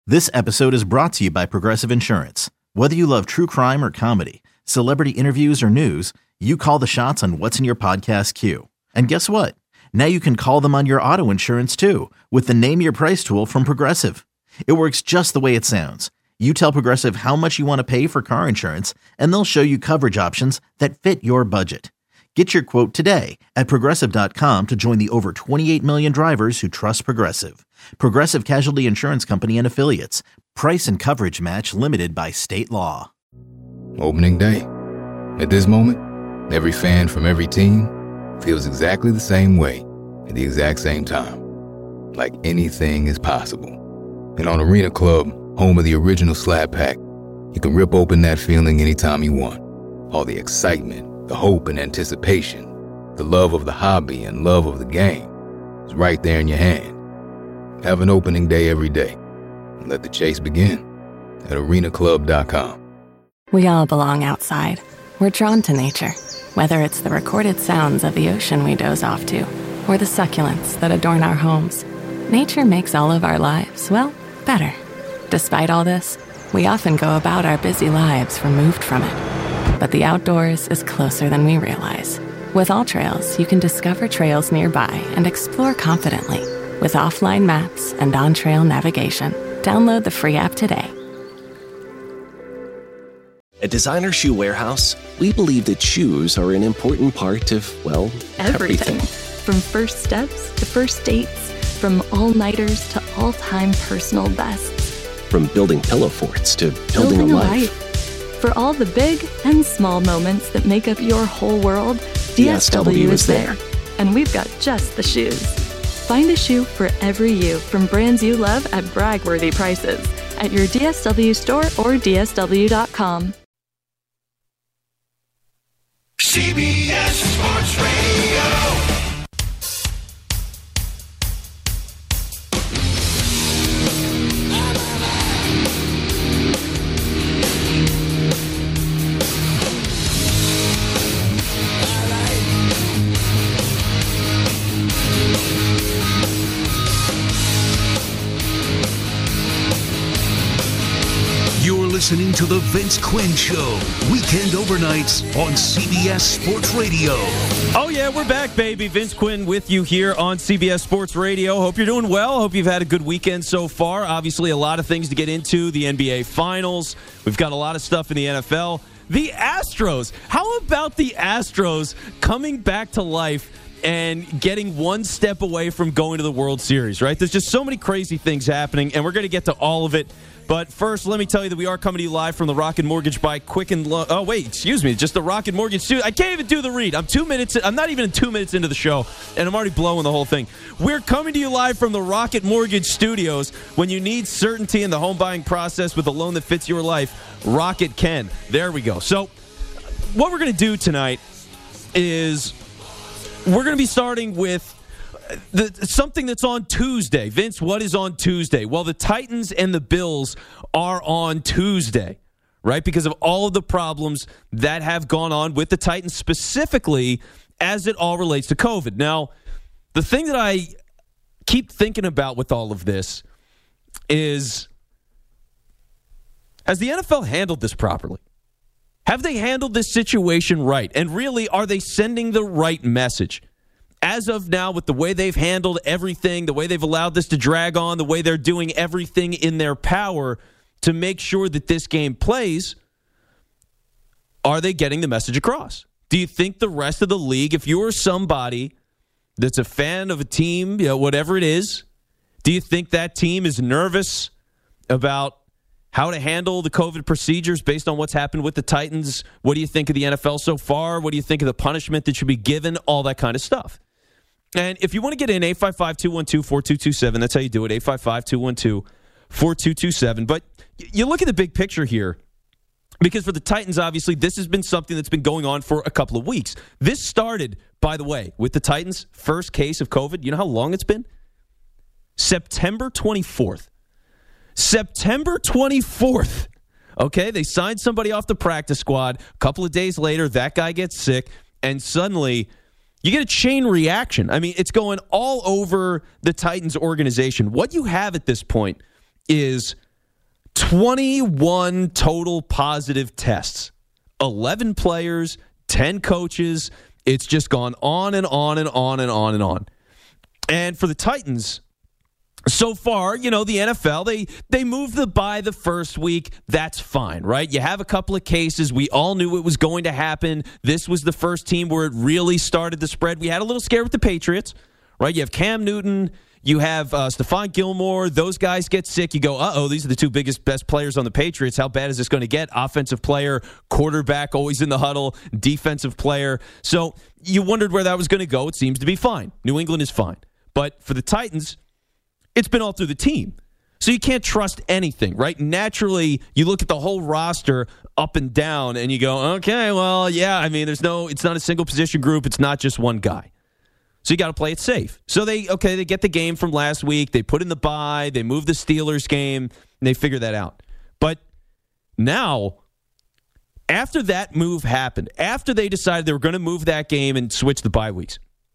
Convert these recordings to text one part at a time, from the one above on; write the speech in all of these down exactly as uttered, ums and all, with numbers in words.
This episode is brought to you by Progressive Insurance. Whether you love true crime or comedy, celebrity interviews or news, you call the shots on what's in your podcast queue. And guess what? Now you can call them on your auto insurance too with the Name Your Price tool from Progressive. It works just the way it sounds. You tell Progressive how much you want to pay for car insurance, and they'll show you coverage options that fit your budget. Get your quote today at Progressive dot com to join the over twenty-eight million drivers who trust Progressive. Progressive Casualty Insurance Company and Affiliates. Price and coverage match limited by state law. Opening day. At this moment, every fan from every team feels exactly the same way at the exact same time. Like anything is possible. And on Arena Club, home of the original Slab Pack, you can rip open that feeling anytime you want. All the excitement, the hope and anticipation, the love of the hobby and love of the game is right there in your hand. Have an opening day every day. And let the chase begin at arena club dot com. We all belong outside. We're drawn to nature, whether it's the recorded sounds of the ocean we doze off to, or the succulents that adorn our homes. Nature makes all of our lives, well, better. Despite all this, we often go about our busy lives removed from it. But the outdoors is closer than we realize. With AllTrails, you can discover trails nearby and explore confidently. With offline maps and on-trail navigation, download the free app today. At Designer Shoe Warehouse, we believe that shoes are an important part of, well, everything. everything. From first steps to first dates, from all-nighters to all-time personal bests. From building pillow forts to building, building a a life. life. For all the big and small moments that make up your whole world, D S W is there. And we've got just the shoes. Find a shoe for every you from brands you love at brag-worthy prices at your D S W store or D S W dot com. C B S Sports Radio. Listening to the Vince Quinn Show, weekend overnights on C B S Sports Radio. Oh yeah, we're back, baby. Vince Quinn with you here on C B S Sports Radio. Hope you're doing well. Hope you've had a good weekend so far. Obviously, a lot of things to get into. The N B A Finals. We've got a lot of stuff in the N F L. The Astros. How about the Astros coming back to life and getting one step away from going to the World Series, right? There's just so many crazy things happening, and we're going to get to all of it. But first, let me tell you that we are coming to you live from the Rocket Mortgage by Quicken Loan. Oh, wait, excuse me. Just the Rocket Mortgage studio. I can't even do the read. I'm two minutes. I'm not even two minutes into the show, and I'm already blowing the whole thing. We're coming to you live from the Rocket Mortgage Studios. When you need certainty in the home buying process with a loan that fits your life, Rocket can. There we go. So what we're going to do tonight is we're going to be starting with The, something that's on Tuesday. Vince, what is on Tuesday? Well, the Titans and the Bills are on Tuesday, right? Because of all of the problems that have gone on with the Titans, specifically as it all relates to COVID. Now, the thing that I keep thinking about with all of this is, has the N F L handled this properly? Have they handled this situation right? And really, are they sending the right message? As of now, with the way they've handled everything, the way they've allowed this to drag on, the way they're doing everything in their power to make sure that this game plays, are they getting the message across? Do you think the rest of the league, if you're somebody that's a fan of a team, you know, whatever it is, do you think that team is nervous about how to handle the COVID procedures based on what's happened with the Titans? What do you think of the N F L so far? What do you think of the punishment that should be given? All that kind of stuff. And if you want to get in, eight five five, two one two, four two two seven, that's how you do it, eight five five, two one two, four two two seven. But you look at the big picture here, because for the Titans, obviously, this has been something that's been going on for a couple of weeks. This started, by the way, with the Titans' first case of COVID. You know how long it's been? September twenty-fourth. September twenty-fourth. Okay, they signed somebody off the practice squad. A couple of days later, that guy gets sick, and suddenly you get a chain reaction. I mean, it's going all over the Titans organization. What you have at this point is twenty-one total positive tests. eleven players, ten coaches. It's just gone on and on and on and on and on. And for the Titans, so far, you know, the N F L, they they moved the bye the first week. That's fine, right? You have a couple of cases. We all knew it was going to happen. This was the first team where it really started to spread. We had a little scare with the Patriots, right? You have Cam Newton. You have uh, Stephon Gilmore. Those guys get sick. You go, uh-oh, these are the two biggest, best players on the Patriots. How bad is this going to get? Offensive player, quarterback, always in the huddle, defensive player. So you wondered where that was going to go. It seems to be fine. New England is fine. But for the Titans, it's been all through the team. So you can't trust anything, right? Naturally, you look at the whole roster up and down, and you go, okay, well, yeah, I mean, there's no, it's not a single position group. It's not just one guy. So you got to play it safe. So they, okay, they get the game from last week. They put in the bye. They move the Steelers game, and they figure that out. But now, after that move happened, after they decided they were going to move that game and switch the bye weeks,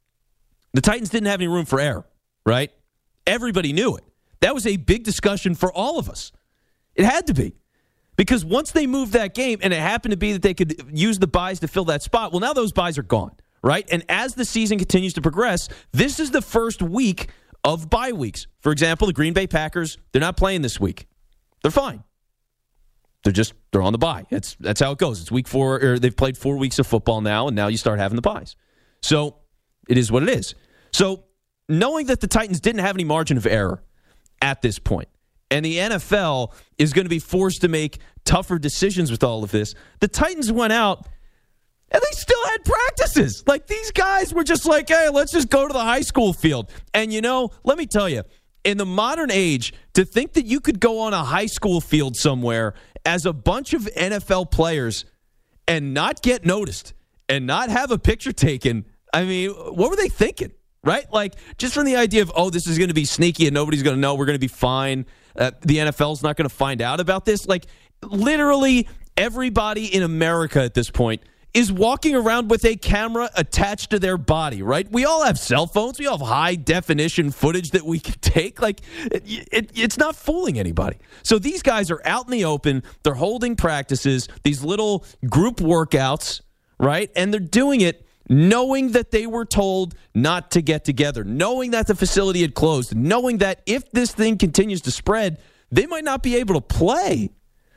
the Titans didn't have any room for error, right? Everybody knew it. That was a big discussion for all of us. It had to be. Because once they moved that game, and it happened to be that they could use the byes to fill that spot, well, now those byes are gone. Right? And as the season continues to progress, this is the first week of bye weeks. For example, the Green Bay Packers, they're not playing this week. They're fine. They're just, they're on the bye. That's that's how it goes. It's week four, or they've played four weeks of football now, and now you start having the byes. So it is what it is. So knowing that the Titans didn't have any margin of error at this point, and the N F L is going to be forced to make tougher decisions with all of this, the Titans went out and they still had practices. Like, these guys were just like, hey, let's just go to the high school field. And, you know, let me tell you, in the modern age, to think that you could go on a high school field somewhere as a bunch of N F L players and not get noticed and not have a picture taken, I mean, what were they thinking, right? Like, just from the idea of, oh, this is going to be sneaky and nobody's going to know, we're going to be fine, uh, the N F L's not going to find out about this. Like, literally everybody in America at this point is walking around with a camera attached to their body, right? We all have cell phones. We all have high-definition footage that we can take. Like, it, it, it's not fooling anybody. So these guys are out in the open. They're holding practices, these little group workouts, right? And they're doing it knowing that they were told not to get together, knowing that the facility had closed, knowing that if this thing continues to spread, they might not be able to play.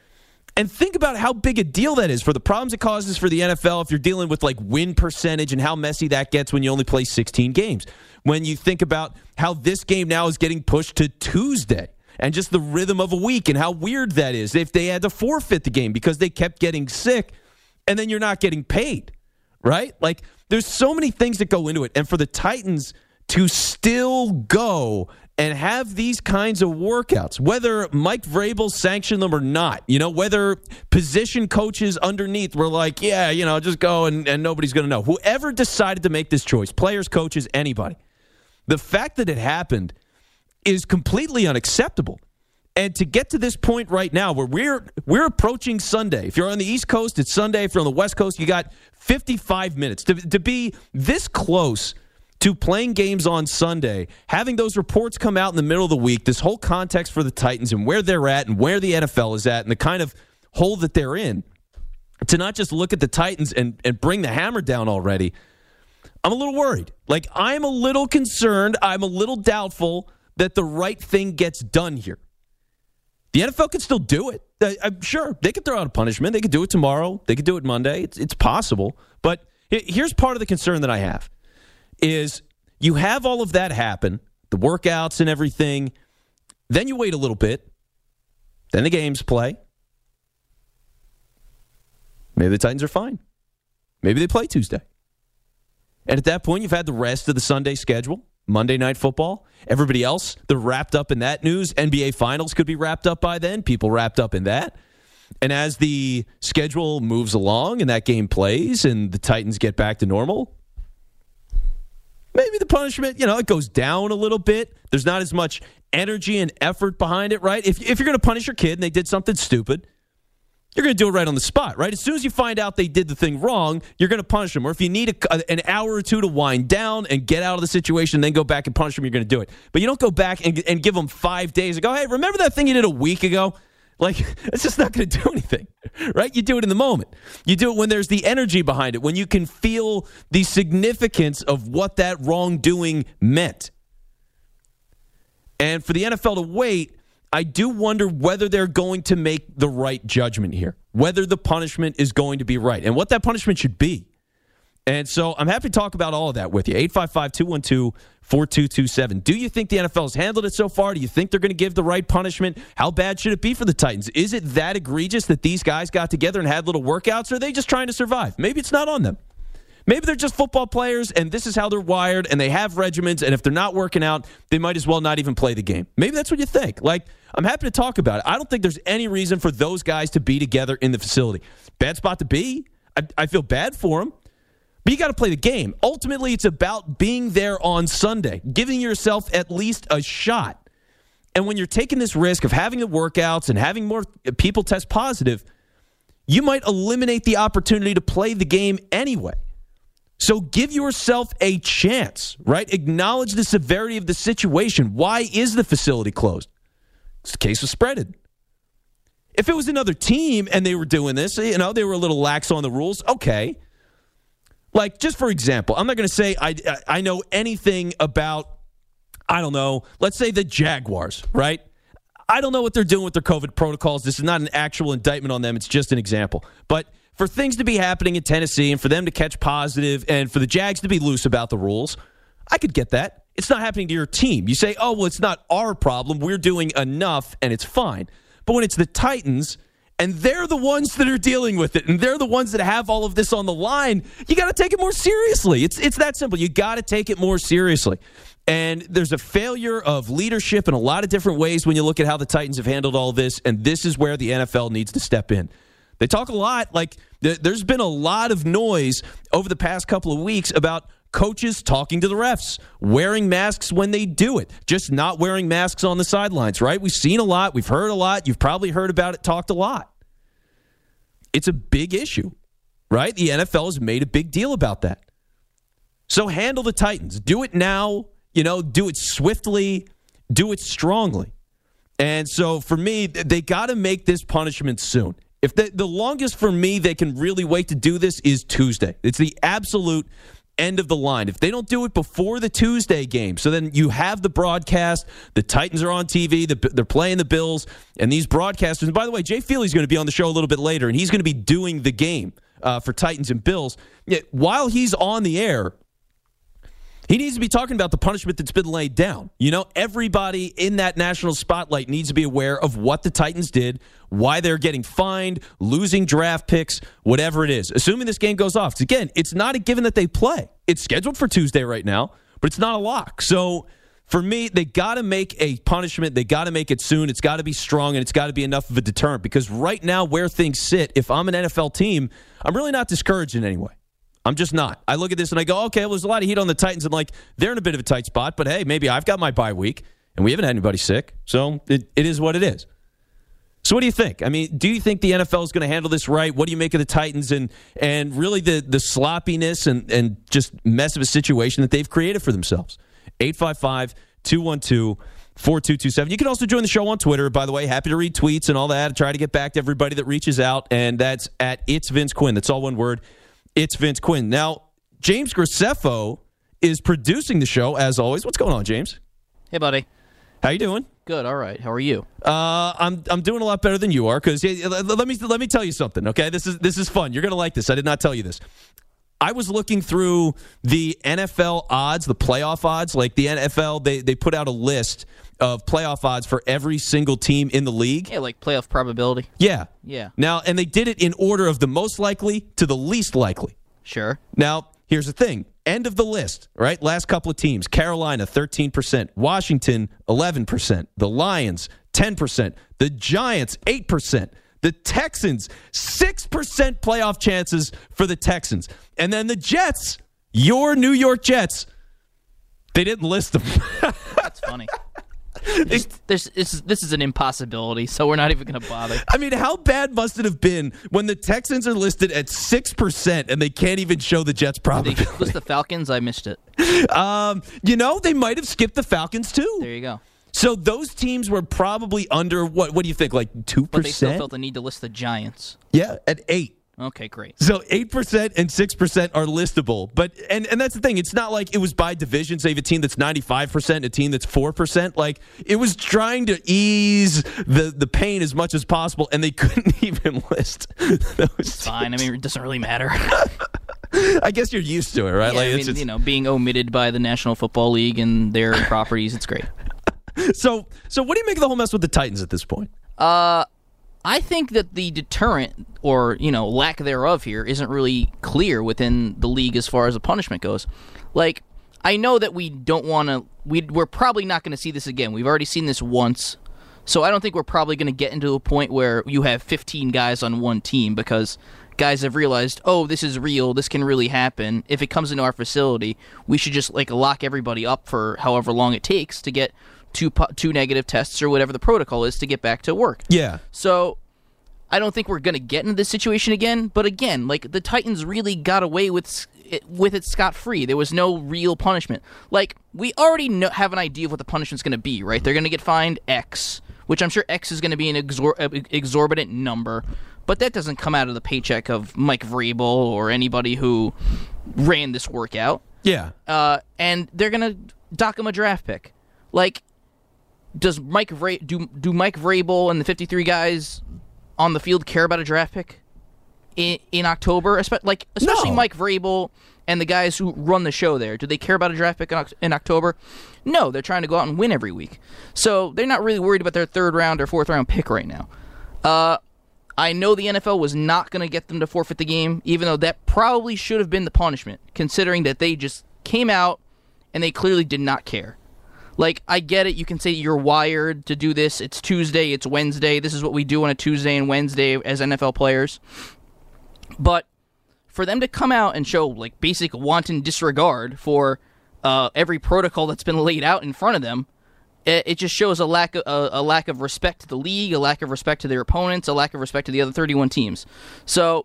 And think about how big a deal that is for the problems it causes for the N F L if you're dealing with, like, win percentage and how messy that gets when you only play sixteen games. When you think about how this game now is getting pushed to Tuesday and just the rhythm of a week and how weird that is if they had to forfeit the game because they kept getting sick and then you're not getting paid, right? Like, there's so many things that go into it. And for the Titans to still go and have these kinds of workouts, whether Mike Vrabel sanctioned them or not, you know, whether position coaches underneath were like, yeah, you know, just go and, and nobody's going to know. Whoever decided to make this choice, players, coaches, anybody, the fact that it happened is completely unacceptable. And to get to this point right now where we're we're approaching Sunday. If you're on the East Coast, it's Sunday. If you're on the West Coast, you got fifty-five minutes. To, to be this close to playing games on Sunday, having those reports come out in the middle of the week, this whole context for the Titans and where they're at and where the N F L is at and the kind of hole that they're in, to not just look at the Titans and, and bring the hammer down already, I'm a little worried. Like, I'm a little concerned. I'm a little doubtful that the right thing gets done here. The N F L can still do it. I'm sure they could throw out a punishment. They could do it tomorrow. They could do it Monday. It's, it's possible. But here's part of the concern that I have. Is you have all of that happen, the workouts and everything, then you wait a little bit, then the games play. Maybe the Titans are fine. Maybe they play Tuesday. And at that point, you've had the rest of the Sunday schedule, Monday Night Football. Everybody else, they're wrapped up in that news. N B A Finals could be wrapped up by then. People wrapped up in that. And as the schedule moves along and that game plays and the Titans get back to normal, maybe the punishment, you know, it goes down a little bit. There's not as much energy and effort behind it, right? If, if you're going to punish your kid and they did something stupid, you're going to do it right on the spot, right? As soon as you find out they did the thing wrong, you're going to punish them. Or if you need a, an hour or two to wind down and get out of the situation, then go back and punish them, you're going to do it. But you don't go back and, and give them five days and go, hey, remember that thing you did a week ago? Like, it's just not going to do anything, right? You do it in the moment. You do it when there's the energy behind it, when you can feel the significance of what that wrongdoing meant. And for the N F L to wait, I do wonder whether they're going to make the right judgment here, whether the punishment is going to be right, and what that punishment should be. And so I'm happy to talk about all of that with you. eight five five, two one two, four two two seven. Do you think the N F L has handled it so far? Do you think they're going to give the right punishment? How bad should it be for the Titans? Is it that egregious that these guys got together and had little workouts, or are they just trying to survive? Maybe it's not on them. Maybe they're just football players, and this is how they're wired, and they have regimens, and if they're not working out, they might as well not even play the game. Maybe that's what you think. Like, I'm happy to talk about it. I don't think there's any reason for those guys to be together in the facility. Bad spot to be. I, I feel bad for them. But you got to play the game. Ultimately, it's about being there on Sunday, giving yourself at least a shot. And when you're taking this risk of having the workouts and having more people test positive, you might eliminate the opportunity to play the game anyway. So give yourself a chance, right? Acknowledge the severity of the situation. Why is the facility closed? It's the case was spreaded. If it was another team and they were doing this, you know, they were a little lax on the rules, okay. Like, just for example, I'm not going to say I, I know anything about, I don't know, let's say the Jaguars, right? I don't know what they're doing with their COVID protocols. This is not an actual indictment on them. It's just an example. But for things to be happening in Tennessee and for them to catch positive and for the Jags to be loose about the rules, I could get that. It's not happening to your team. You say, oh, well, it's not our problem. We're doing enough and it's fine. But when it's the Titans and they're the ones that are dealing with it and they're the ones that have all of this on the line, you got to take it more seriously. It's it's that simple. You got to take it more seriously. And there's a failure of leadership in a lot of different ways when you look at how the Titans have handled all this, and this is where the N F L needs to step in. They talk a lot, like th- there's been a lot of noise over the past couple of weeks about coaches talking to the refs, wearing masks when they do it, just not wearing masks on the sidelines, right? We've seen a lot. We've heard a lot. You've probably heard about it, talked a lot. It's a big issue, right? The N F L has made a big deal about that. So handle the Titans. Do it now. You know, do it swiftly. Do it strongly. And so for me, they got to make this punishment soon. If they, the longest for me they can really wait to do this is Tuesday. It's the absolute end of the line. If they don't do it before the Tuesday game, so then you have the broadcast, the Titans are on T V, the, they're playing the Bills, and these broadcasters, and by the way, Jay Feely's going to be on the show a little bit later, and he's going to be doing the game uh, for Titans and Bills. Yet, while he's on the air, he needs to be talking about the punishment that's been laid down. You know, everybody in that national spotlight needs to be aware of what the Titans did, why they're getting fined, losing draft picks, whatever it is. Assuming this game goes off. Again, it's not a given that they play. It's scheduled for Tuesday right now, but it's not a lock. So for me, they got to make a punishment. They got to make it soon. It's got to be strong, and it's got to be enough of a deterrent. Because right now, where things sit, if I'm an N F L team, I'm really not discouraged in any way. I'm just not. I look at this and I go, okay, well, there's a lot of heat on the Titans, and like they're in a bit of a tight spot, but hey, maybe I've got my bye week, and we haven't had anybody sick, so it, it is what it is. So what do you think? I mean, do you think the N F L is going to handle this right? What do you make of the Titans and and really the, the sloppiness and, and just mess of a situation that they've created for themselves? eight five five, two one two, four two two seven. You can also join the show on Twitter, by the way. Happy to read tweets and all that. I try to get back to everybody that reaches out, and that's at It's Vince Quinn. That's all one word. It's Vince Quinn. Now, James Graceffo is producing the show, as always. What's going on, James? Hey, buddy. How you doing? Good. All right. How are you? Uh, I'm I'm doing a lot better than you are because let me let me tell you something. Okay, this is this is fun. You're gonna like this. I did not tell you this. I was looking through the N F L odds, the playoff odds. Like the N F L, they they put out a list of playoff odds for every single team in the league. Yeah, like playoff probability. Yeah. Yeah. Now, and they did it in order of the most likely to the least likely. Sure. Now, here's the thing. End of the list, right? Last couple of teams. Carolina, thirteen percent. Washington, eleven percent. The Lions, ten percent. The Giants, eight percent. The Texans, six percent playoff chances for the Texans. And then the Jets, your New York Jets, they didn't list them. That's funny. This, this, this, this is an impossibility, so we're not even going to bother. I mean, how bad must it have been when the Texans are listed at six percent and they can't even show the Jets probability? Did they list the Falcons? I missed it. Um, you know, they might have skipped the Falcons, too. There you go. So those teams were probably under, what What do you think, like two percent? But they still felt the need to list the Giants. Yeah, at eight. Okay, great. So eight percent and six percent are listable. But and, and that's the thing. It's not like it was by division, say a team that's ninety-five percent, a team that's four percent. Like, it was trying to ease the, the pain as much as possible, and they couldn't even list those It's fine. I mean, it doesn't really matter. I guess you're used to it, right? Yeah, like, I mean, it's just... you know, being omitted by the National Football League and their properties, it's great. So, so what do you make of the whole mess with the Titans at this point? Uh... I think that the deterrent, or, you know, lack thereof here, isn't really clear within the league as far as the punishment goes. Like, I know that we don't want to, we, we're probably not going to see this again. We've already seen this once, so I don't think we're probably going to get into a point where you have fifteen guys on one team because guys have realized, oh, this is real, this can really happen. If it comes into our facility, we should just, like, lock everybody up for however long it takes to get Two, two negative tests or whatever the protocol is to get back to work. Yeah. So I don't think we're going to get into this situation again. But again, like, the Titans really got away with with it scot-free. There was no real punishment. Like, we already know, have an idea of what the punishment's going to be, right? They're going to get fined X, which I'm sure X is going to be an exor- exorbitant number. But that doesn't come out of the paycheck of Mike Vrabel or anybody who ran this workout. Yeah. Uh, and they're going to dock him a draft pick. Like, Does Mike Vra- do do Mike Vrabel and the fifty-three guys on the field care about a draft pick in, in October? Espe- like especially No. Mike Vrabel and the guys who run the show there. Do they care about a draft pick in, in October? No, they're trying to go out and win every week. So they're not really worried about their third round or fourth round pick right now. Uh, I know the N F L was not going to get them to forfeit the game, even though that probably should have been the punishment, considering that they just came out and they clearly did not care. Like, I get it. You can say you're wired to do this. It's Tuesday. It's Wednesday. This is what we do on a Tuesday and Wednesday as N F L players. But for them to come out and show, like, basic wanton disregard for uh, every protocol that's been laid out in front of them, it, it just shows a lack of a, a lack of respect to the league, a lack of respect to their opponents, a lack of respect to the other thirty-one teams. So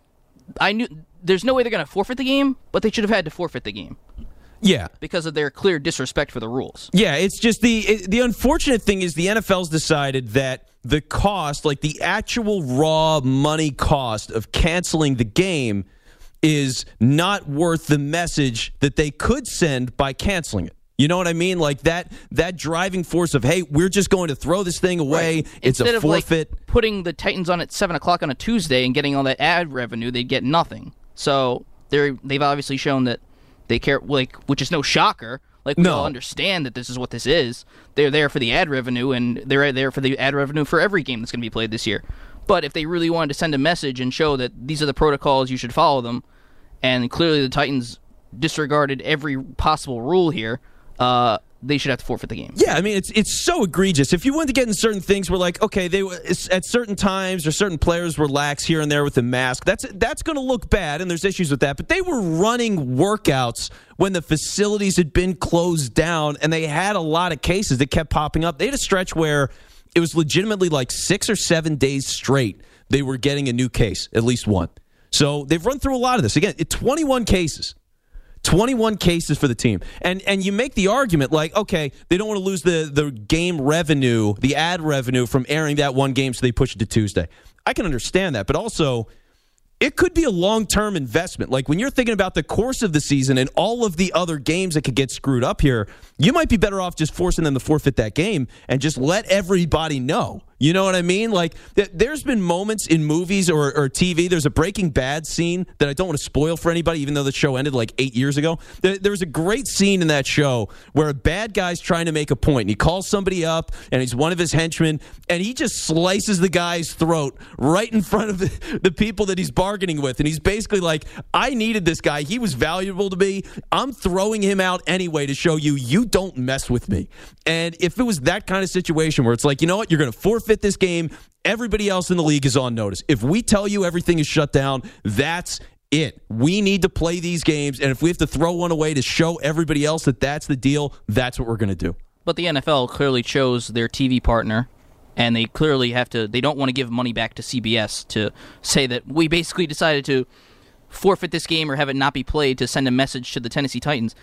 I knew there's no way they're going to forfeit the game, but they should have had to forfeit the game. Yeah. Because of their clear disrespect for the rules. Yeah, it's just the it, the unfortunate thing is the N F L's decided that the cost, like the actual raw money cost of canceling the game, is not worth the message that they could send by canceling it. You know what I mean? Like that that driving force of, hey, we're just going to throw this thing away. Right. It's Instead a forfeit. Of like putting the Titans on at seven o'clock on a Tuesday and getting all that ad revenue, they'd get nothing. So they're they've obviously shown that they care, like, which is no shocker. Like, we No. all understand that this is what this is. They're there for the ad revenue, and they're there for the ad revenue for every game that's going to be played this year. But if they really wanted to send a message and show that these are the protocols, you should follow them, and clearly the Titans disregarded every possible rule here, uh, they should have to forfeit the game. Yeah, I mean, it's it's so egregious. If you wanted to get in certain things, we're like, okay, they at certain times or certain players were lax here and there with the mask. That's that's going to look bad, and there's issues with that. But they were running workouts when the facilities had been closed down, and they had a lot of cases that kept popping up. They had a stretch where it was legitimately like six or seven days straight they were getting a new case, at least one. So they've run through a lot of this. Again, twenty-one cases. twenty-one cases for the team. And and you make the argument like, okay, they don't want to lose the, the game revenue, the ad revenue from airing that one game, so they push it to Tuesday. I can understand that, but also it could be a long-term investment. Like when you're thinking about the course of the season and all of the other games that could get screwed up here, you might be better off just forcing them to forfeit that game and just let everybody know. You know what I mean? Like, th- there's been moments in movies or, or T V. There's a Breaking Bad scene that I don't want to spoil for anybody, even though the show ended like eight years ago. There, there was a great scene in that show where a bad guy's trying to make a point, and he calls somebody up, and he's one of his henchmen, and he just slices the guy's throat right in front of the, the people that he's bargaining with. And he's basically like, I needed this guy. He was valuable to me. I'm throwing him out anyway to show you, you don't mess with me. And if it was that kind of situation where it's like, you know what, you're going to forfeit fit this game, everybody else in the league is on notice. If we tell you everything is shut down, that's it. We need to play these games, and if we have to throw one away to show everybody else that that's the deal, that's what we're going to do. But the N F L clearly chose their T V partner, and they clearly have to, they don't want to give money back to C B S to say that we basically decided to forfeit this game or have it not be played to send a message to the Tennessee Titans.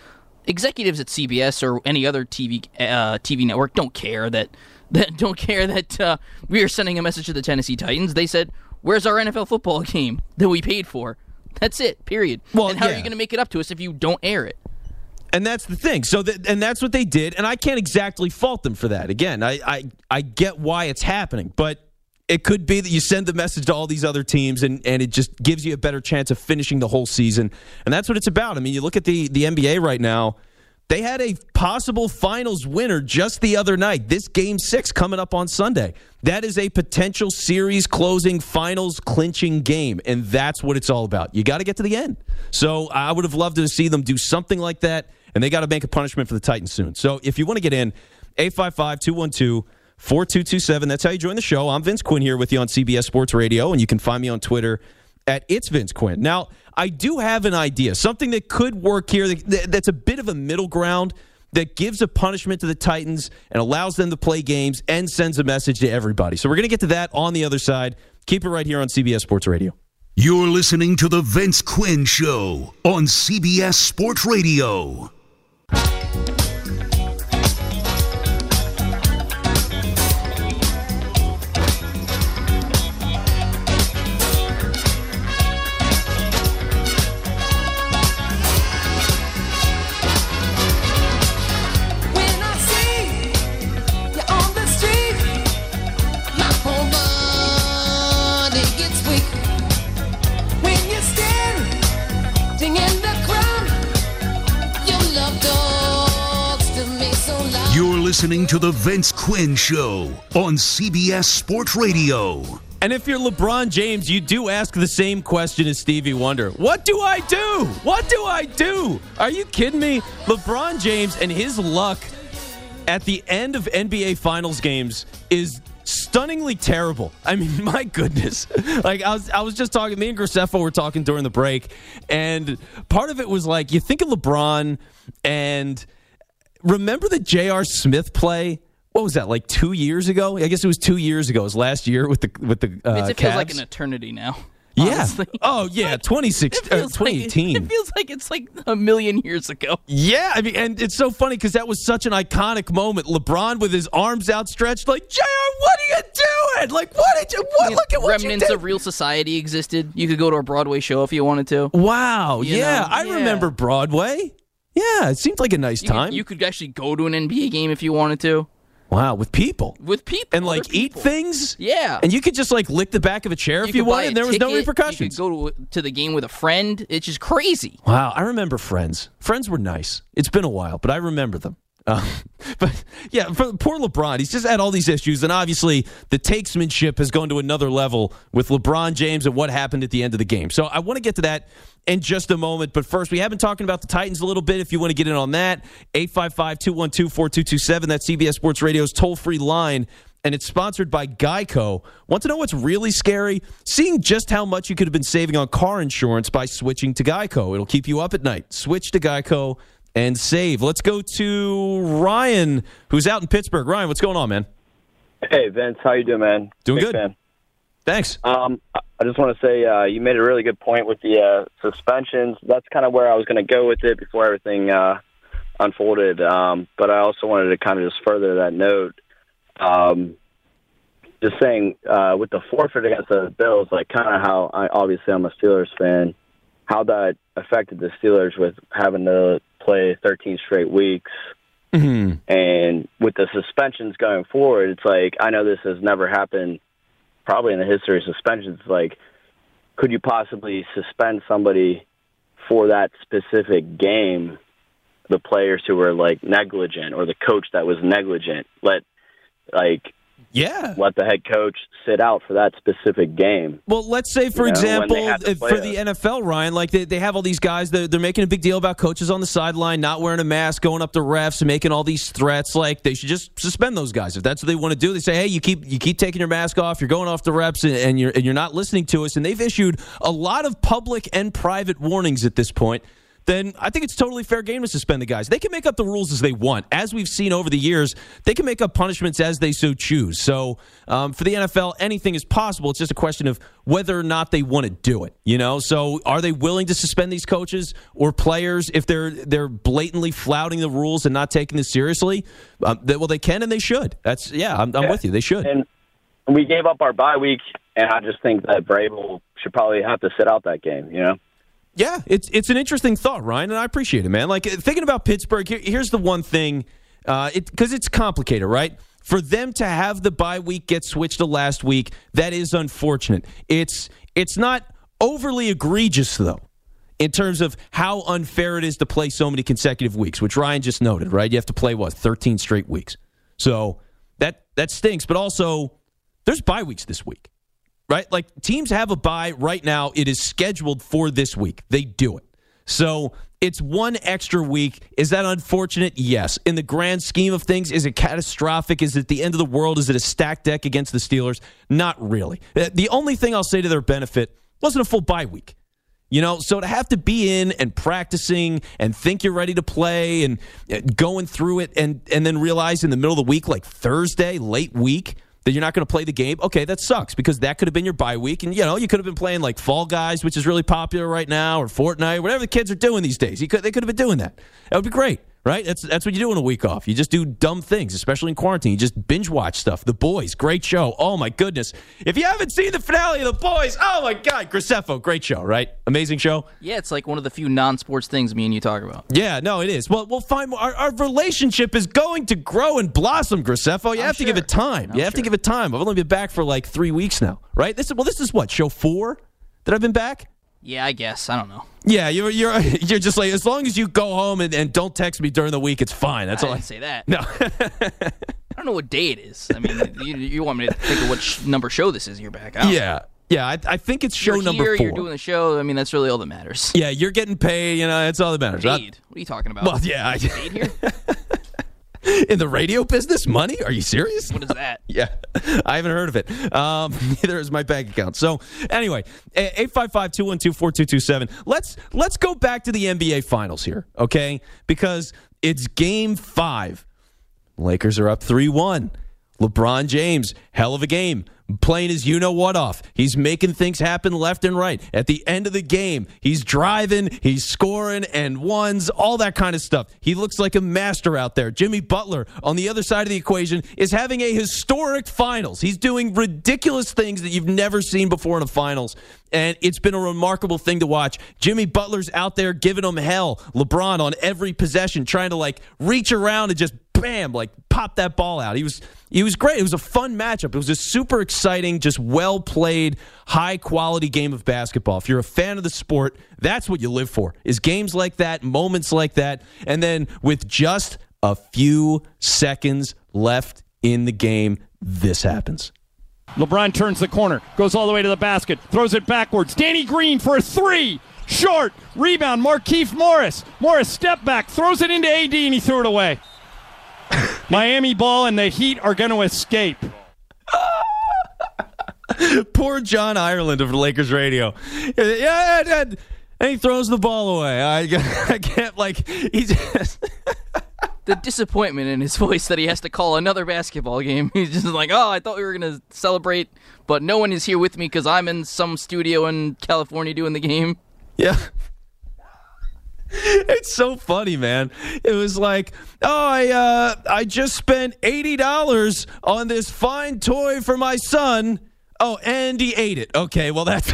executives at C B S or any other T V uh, T V network don't care that that don't care that uh, we are sending a message to the Tennessee Titans. They said, "Where's our N F L football game that we paid for?" That's it. Period. Well, and how yeah. are you going to make it up to us if you don't air it? And that's the thing. So, that, and that's what they did. And I can't exactly fault them for that. Again, I, I, I get why it's happening, but it could be that you send the message to all these other teams, and, and it just gives you a better chance of finishing the whole season. And that's what it's about. I mean, you look at the, the N B A right now. They had a possible finals winner just the other night. This game six coming up on Sunday. That is a potential series closing, finals clinching game, and that's what it's all about. You got to get to the end. So I would have loved to see them do something like that, and they got to make a punishment for the Titans soon. So if you want to get in, eight five five, two one two, four two two seven. That's how you join the show. I'm Vince Quinn here with you on C B S Sports Radio, and you can find me on Twitter at It's Vince Quinn. Now, I do have an idea, something that could work here that's a bit of a middle ground that gives a punishment to the Titans and allows them to play games and sends a message to everybody. So we're going to get to that on the other side. Keep it right here on C B S Sports Radio. You're listening to The Vince Quinn Show on C B S Sports Radio. Listening to The Vince Quinn Show on C B S Sports Radio. And if you're LeBron James, you do ask the same question as Stevie Wonder. What do I do? What do I do? Are you kidding me? LeBron James and his luck at the end of N B A Finals games is stunningly terrible. I mean, my goodness. Like, I was I was just talking, me and Graceffo were talking during the break, and part of it was like, you think of LeBron and remember the J R. Smith play? What was that, like two years ago? I guess it was two years ago. It was last year with the with the uh, It feels Cavs. Like an eternity now. Honestly. Yeah. Oh, yeah. Like, twenty sixteen, uh, twenty eighteen. Like, it feels like it's like a million years ago. Yeah. I mean, and it's so funny because that was such an iconic moment. LeBron with his arms outstretched, like, J R, what are you doing? Like, what did you? What? Look at what you did. Remnants of Real Society existed. You could go to a Broadway show if you wanted to. Wow. You yeah. know? I yeah. remember Broadway. Yeah, it seemed like a nice you time. Could, you could actually go to an N B A game if you wanted to. Wow, with people. With people. And, like, people. eat things? Yeah. And you could just, like, lick the back of a chair you if you wanted, and there was ticket, no repercussions. You could go to, to the game with a friend. It's just crazy. Wow, I remember Friends. Friends were nice. It's been a while, but I remember them. Uh, but, yeah, for poor LeBron, he's just had all these issues, and obviously the takesmanship has gone to another level with LeBron James and what happened at the end of the game. So I want to get to that in just a moment, but first, we have been talking about the Titans a little bit. If you want to get in on that, eight five five, two one two, four two two seven, that's C B S Sports Radio's toll-free line, and it's sponsored by Geico. Want to know what's really scary? Seeing just how much you could have been saving on car insurance by switching to Geico. It'll keep you up at night. Switch to Geico and save. Let's go to Ryan, who's out in Pittsburgh. Ryan, what's going on, man? Hey, Vince. How you doing, man? Doing Big good. Fan. Thanks. Um, I just want to say uh, you made a really good point with the uh, suspensions. That's kind of where I was going to go with it before everything uh, unfolded. Um, but I also wanted to kind of just further that note. Um, just saying, uh, with the forfeit against the Bills, like kind of how, I, obviously I'm a Steelers fan, how that affected the Steelers with having to play thirteen straight weeks. Mm-hmm. And with the suspensions going forward, it's like, I know this has never happened probably in the history of suspensions. Like, could you possibly suspend somebody for that specific game, the players who were, like, negligent, or the coach that was negligent? Let, like... Yeah. Let the head coach sit out for that specific game. Well, let's say, for you know, example, if, for us. the N F L, Ryan, like they, they have all these guys, they're, they're making a big deal about coaches on the sideline, not wearing a mask, going up to refs, and making all these threats. Like, they should just suspend those guys. If that's what they want to do, they say, hey, you keep you keep taking your mask off, you're going off the reps, and, and, you're, and you're not listening to us. And they've issued a lot of public and private warnings at this point. then I think it's totally fair game to suspend the guys. They can make up the rules as they want. As we've seen over the years, they can make up punishments as they so choose. So um, for the N F L, anything is possible. It's just a question of whether or not they want to do it. You know, so are they willing to suspend these coaches or players if they're they're blatantly flouting the rules and not taking this seriously? Um, they, well, they can and they should. That's yeah, I'm, I'm yeah. with you. They should. And we gave up our bye week, and I just think that Vrabel should probably have to sit out that game. You know. Yeah, it's it's an interesting thought, Ryan, and I appreciate it, man. Like, thinking about Pittsburgh, here, here's the one thing, uh, it because it's complicated, right? For them to have the bye week get switched to last week, that is unfortunate. It's it's not overly egregious, though, in terms of how unfair it is to play so many consecutive weeks, which Ryan just noted, right? You have to play, what, thirteen straight weeks. So that that stinks, but also there's bye weeks this week. Right? Like, teams have a bye right now. It is scheduled for this week. They do it. So it's one extra week. Is that unfortunate? Yes. In the grand scheme of things, is it catastrophic? Is it the end of the world? Is it a stacked deck against the Steelers? Not really. The only thing I'll say to their benefit wasn't a full bye week. You know, so to have to be in and practicing and think you're ready to play and going through it and, and then realize in the middle of the week, like Thursday, late week, that you're not going to play the game, okay, that sucks because that could have been your bye week. And, you know, you could have been playing like Fall Guys, which is really popular right now, or Fortnite, whatever the kids are doing these days. You could, they could have been doing that. That would be great, right? That's that's what you do in a week off. You just do dumb things, especially in quarantine. You just binge watch stuff. The Boys, great show. Oh, my goodness. If you haven't seen the finale of The Boys, oh, my God, Graceffo, great show, right? Amazing show. Yeah, it's like one of the few non-sports things me and you talk about. Yeah, no, it is. Well, we'll find more. Our, our relationship is going to grow and blossom, Graceffo. You I'm have sure. to give it time. I'm you have sure. to give it time. I've only been back for like three weeks now, right? This is well, this is what, show four that I've been back? Yeah, I guess. I don't know. Yeah, you're you're you're just like, as long as you go home and, and don't text me during the week, it's fine. That's I all. didn't I say that. No. I don't know what day it is. I mean, you, you want me to think of what sh- number show this is you're back? I don't Yeah. know. Yeah, I, I think it's show you're number here, four. You're doing the show. I mean, that's really all that matters. Yeah, you're getting paid. You know, that's all that matters. I- Paid? What are you talking about? well, yeah. I, Paid here? in the radio business, money? Are you serious? What is that? Yeah, I haven't heard of it. Um, neither is my bank account. So anyway, eight five five, two one two, four two two seven. Let's let's go back to the N B A Finals here, okay? Because it's game five. Lakers are up three one. LeBron James, hell of a game. Playing his you-know-what off. He's making things happen left and right. At the end of the game, he's driving, he's scoring, and ones, all that kind of stuff. He looks like a master out there. Jimmy Butler, on the other side of the equation, is having a historic finals. He's doing ridiculous things that you've never seen before in a finals, and it's been a remarkable thing to watch. Jimmy Butler's out there giving him hell. LeBron on every possession, trying to, like, reach around and just bam, like pop that ball out. He was he was great. It was a fun matchup. It was a super exciting, just well played, high quality game of basketball. If you're a fan of the sport, that's what you live for. Is games like that, moments like that, and then with just a few seconds left in the game, this happens. LeBron turns the corner, goes all the way to the basket, throws it backwards. Danny Green for a three. Short. Rebound. Markieff Morris. Morris step back, throws it into A D, and he threw it away. Miami ball and the Heat are going to escape. Poor John Ireland of Lakers radio. Yeah, and he throws the ball away. I, I can't, like, he just... The disappointment in his voice that he has to call another basketball game. He's just like, oh, I thought we were going to celebrate, but no one is here with me because I'm in some studio in California doing the game. Yeah. It's so funny, man. It was like, oh, I uh, I just spent eighty dollars on this fine toy for my son. Oh, and he ate it. Okay, well, that's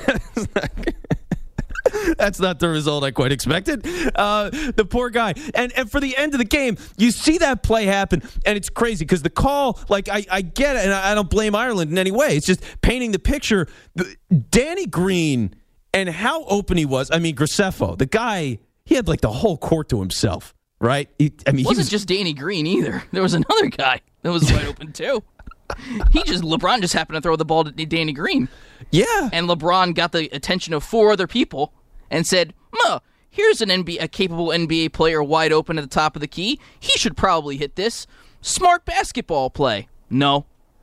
that's not the result I quite expected. Uh, the poor guy. And and for the end of the game, you see that play happen, and it's crazy because the call, like, I, I get it, and I don't blame Ireland in any way. It's just painting the picture. Danny Green... And how open he was. I mean, Graceffo, the guy, he had like the whole court to himself, right? He, I mean, it wasn't he was just Danny Green either. There was another guy that was wide open too. He just LeBron just happened to throw the ball to Danny Green. Yeah. And LeBron got the attention of four other people and said, "Huh, here's an N B A, a capable N B A player wide open at the top of the key. He should probably hit this. Smart basketball play." No.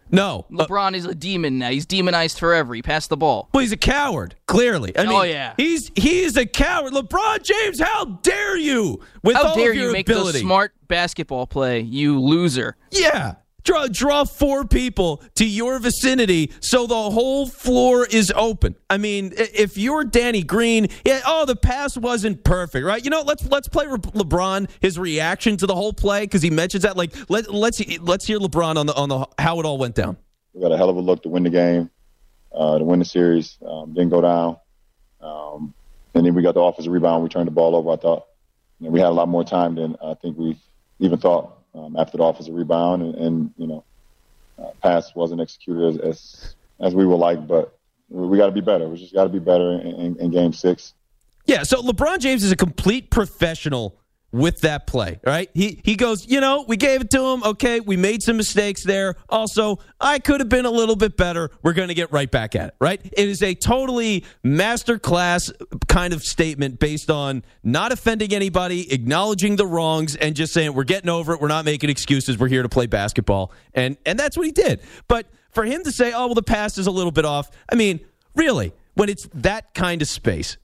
No. LeBron uh, is a demon now. He's demonized forever. He passed the ball. Well, he's a coward, clearly. I mean, oh, yeah. He's he is a coward. LeBron James, how dare you? With how all dare of your you make ability. the smart basketball play, you loser. Yeah. Draw, draw four people to your vicinity so the whole floor is open. I mean, if you're Danny Green, yeah, oh, the pass wasn't perfect, right? You know, let's let's play Le- LeBron his reaction to the whole play because he mentions that. Like, let let's let's hear LeBron on the on the how it all went down. We got a hell of a look to win the game, uh, to win the series. Um, didn't go down, um, and then we got the offensive rebound. We turned the ball over. I thought, and we had a lot more time than I think we even thought. Um, after the offensive rebound, and, and you know, uh, pass wasn't executed as, as as we would like, but we, we got to be better. We just got to be better in, in, in Game Six. Yeah. So LeBron James is a complete professional with that play, right? He he goes, you know, we gave it to him. Okay, we made some mistakes there. Also, I could have been a little bit better. We're going to get right back at it, right? It is a totally masterclass kind of statement based on not offending anybody, acknowledging the wrongs, and just saying we're getting over it. We're not making excuses. We're here to play basketball, and and that's what he did. But for him to say, oh, well, the pass is a little bit off. I mean, really, when it's that kind of space,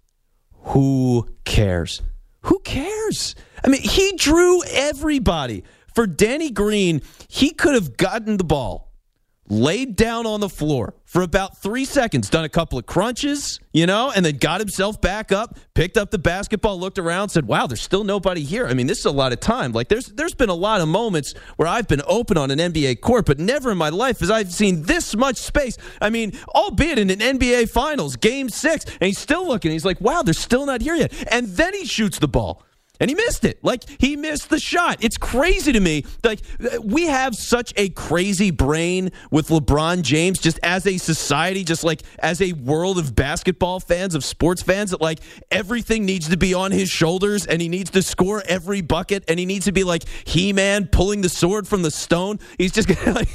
who cares? Who cares? I mean, he drew everybody. For Danny Green, he could have gotten the ball, laid down on the floor for about three seconds, done a couple of crunches, you know, and then got himself back up, picked up the basketball, looked around, said, wow, there's still nobody here. I mean, this is a lot of time. Like, there's there's been a lot of moments where I've been open on an N B A court, but never in my life has I've seen this much space. I mean, albeit in an N B A Finals, Game six, and he's still looking. He's like, wow, they're still not here yet. And then he shoots the ball. And he missed it. Like, he missed the shot. It's crazy to me. Like, we have such a crazy brain with LeBron James just as a society, just like as a world of basketball fans, of sports fans, that like everything needs to be on his shoulders and he needs to score every bucket and he needs to be like He-Man pulling the sword from the stone. He's just like,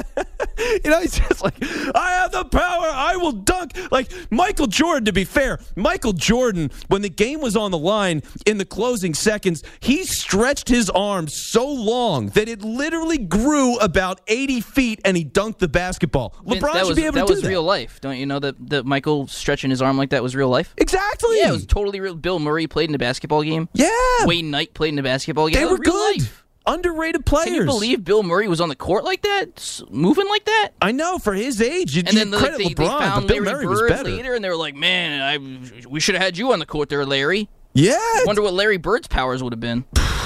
you know, he's just like, I have the power. I will dunk. Like Michael Jordan, to be fair, Michael Jordan, when the game was on the line in the closing seconds, he stretched his arms so long that it literally grew about eighty feet and he dunked the basketball. Vince, LeBron should was, be able to that do was that. real life. Don't you know that, that Michael stretching his arm like that was real life? Exactly. Yeah, it was totally real. Bill Murray played in a basketball game. Yeah. Wayne Knight played in a basketball game. They That were was real good. life. Underrated players. Can you believe Bill Murray was on the court like that, moving like that? I know, for his age. You, And then you like, credit they, LeBron, they found but Bill Larry Murray was Bird better. later, and they were like, man, I, we should have had you on the court there, Larry. Yeah. Wonder what Larry Bird's powers would have been.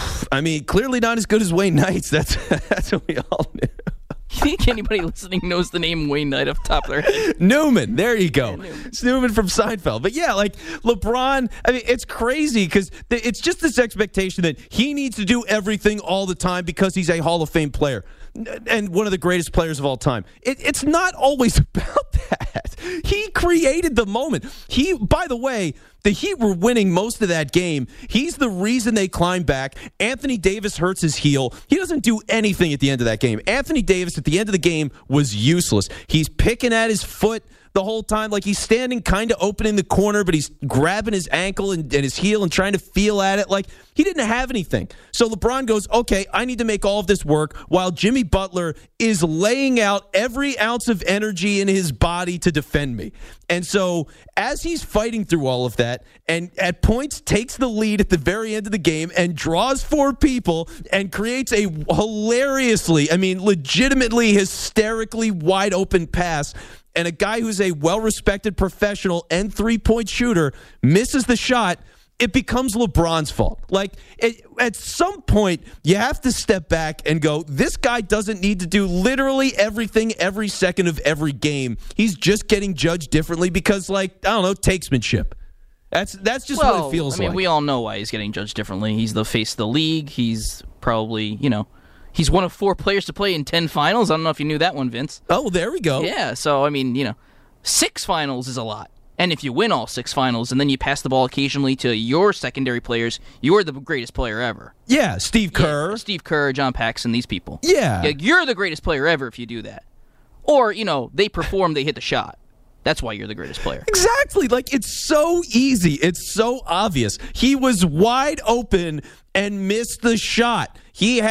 I mean, clearly not as good as Wayne Knight's. That's that's what we all knew. You think anybody listening knows the name Wayne Knight off the top of their head? Newman, there you go. Yeah, Newman. It's Newman from Seinfeld. But yeah, like LeBron, I mean, it's crazy because th- it's just this expectation that he needs to do everything all the time because he's a Hall of Fame player and one of the greatest players of all time. It, it's not always about that. He created the moment. He, by the way, the Heat were winning most of that game. He's the reason they climb back. Anthony Davis hurts his heel. He doesn't do anything at the end of that game. Anthony Davis at the end of the game was useless. He's picking at his foot the whole time. Like, he's standing kind of open in the corner, but he's grabbing his ankle and, and his heel and trying to feel at it. Like, he didn't have anything. So LeBron goes, okay, I need to make all of this work while Jimmy Butler is laying out every ounce of energy in his body to defend me. And so as he's fighting through all of that and at points takes the lead at the very end of the game and draws four people and creates a hilariously, I mean, legitimately hysterically wide open pass, and a guy who's a well-respected professional and three-point shooter misses the shot, it becomes LeBron's fault. Like, it, at some point, you have to step back and go, this guy doesn't need to do literally everything every second of every game. He's just getting judged differently because, like, I don't know, takesmanship. That's that's just well, what it feels I mean, like. we all know why he's getting judged differently. He's the face of the league. He's probably, you know, he's one of four players to play in ten finals. I don't know if you knew that one, Vince. Oh, there we go. Yeah, so, I mean, you know, six finals is a lot. And if you win all six finals and then you pass the ball occasionally to your secondary players, you're the greatest player ever. Yeah, Steve Kerr. Yeah, Steve Kerr, John Paxson, these people. Yeah. yeah. You're the greatest player ever if you do that. Or, you know, they perform, they hit the shot. That's why you're the greatest player. Exactly. Like, it's so easy. It's so obvious. He was wide open and missed the shot. He had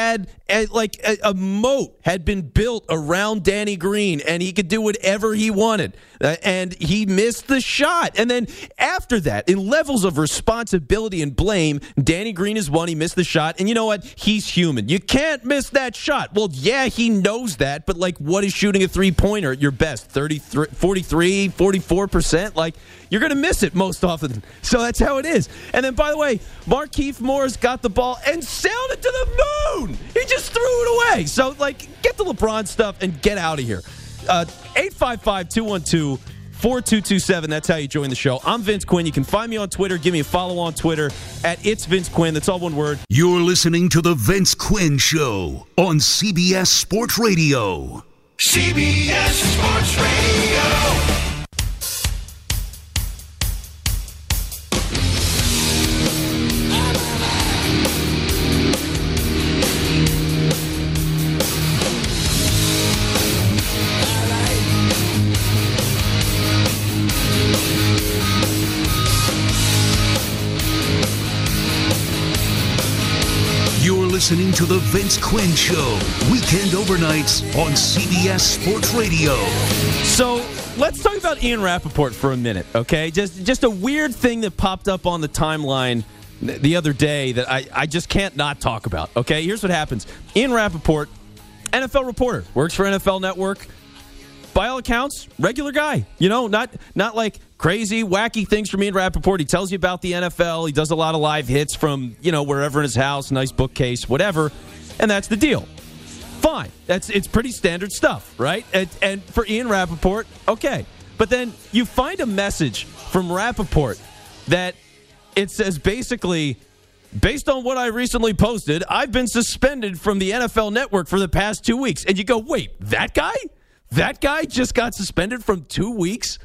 And like a, a moat had been built around Danny Green, and he could do whatever he wanted. Uh, and he missed the shot. And then after that, in levels of responsibility and blame, Danny Green is one. He missed the shot. And you know what? He's human. You can't miss that shot. Well, yeah, he knows that. But, like, what is shooting a three-pointer at your best? thirty-three, forty-three, forty-four percent? Like, you're going to miss it most often. So that's how it is. And then, by the way, Markieff Morris got the ball and sailed it to the moon. He just threw it away. So, like, get the LeBron stuff and get out of here. Uh, eight five five, two one two, four two two seven. That's how you join the show. I'm Vince Quinn. You can find me on Twitter. Give me a follow on Twitter at It's Vince Quinn. That's all one word. You're listening to The Vince Quinn Show on C B S Sports Radio. C B S Sports Radio. Listening to The Vince Quinn Show, weekend overnights on C B S Sports Radio. So let's talk about Ian Rappaport for a minute, okay? Just just a weird thing that popped up on the timeline the other day that I, I just can't not talk about, okay? Here's what happens. Ian Rappaport, N F L reporter, works for N F L Network. By all accounts, regular guy. You know, not not like crazy, wacky things from Ian Rappaport. He tells you about the N F L. He does a lot of live hits from, you know, wherever in his house, nice bookcase, whatever. And that's the deal. Fine. That's It's pretty standard stuff, right? And, and for Ian Rappaport, okay. But then you find a message from Rappaport that it says basically, based on what I recently posted, I've been suspended from the N F L Network for the past two weeks. And you go, wait, that guy? That guy just got suspended from two weeks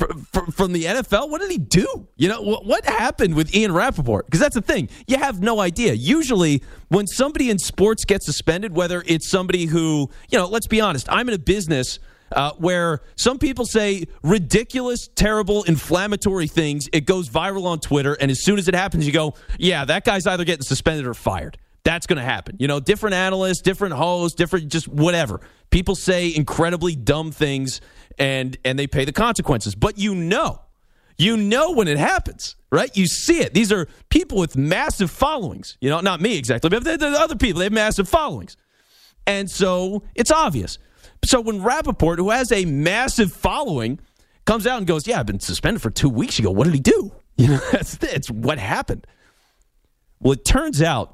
from the N F L? What did he do? You know, what happened with Ian Rappaport? Because that's the thing. You have no idea. Usually, when somebody in sports gets suspended, whether it's somebody who, you know, let's be honest, I'm in a business uh, where some people say ridiculous, terrible, inflammatory things. It goes viral on Twitter, and as soon as it happens, you go, yeah, that guy's either getting suspended or fired. That's going to happen. You know, different analysts, different hosts, different just whatever. People say incredibly dumb things, and and they pay the consequences. But you know, you know when it happens, right? You see it. These are people with massive followings. You know, not me exactly, but the other people, they have massive followings. And so it's obvious. So when Rappaport, who has a massive following, comes out and goes, yeah, I've been suspended for two weeks. You go, what did he do? You know, that's, that's what happened. Well, it turns out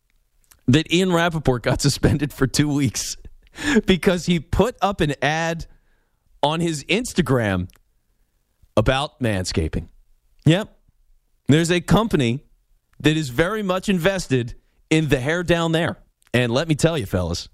that Ian Rappaport got suspended for two weeks because he put up an ad on his Instagram about manscaping. Yep. There's a company that is very much invested in the hair down there. And let me tell you, fellas,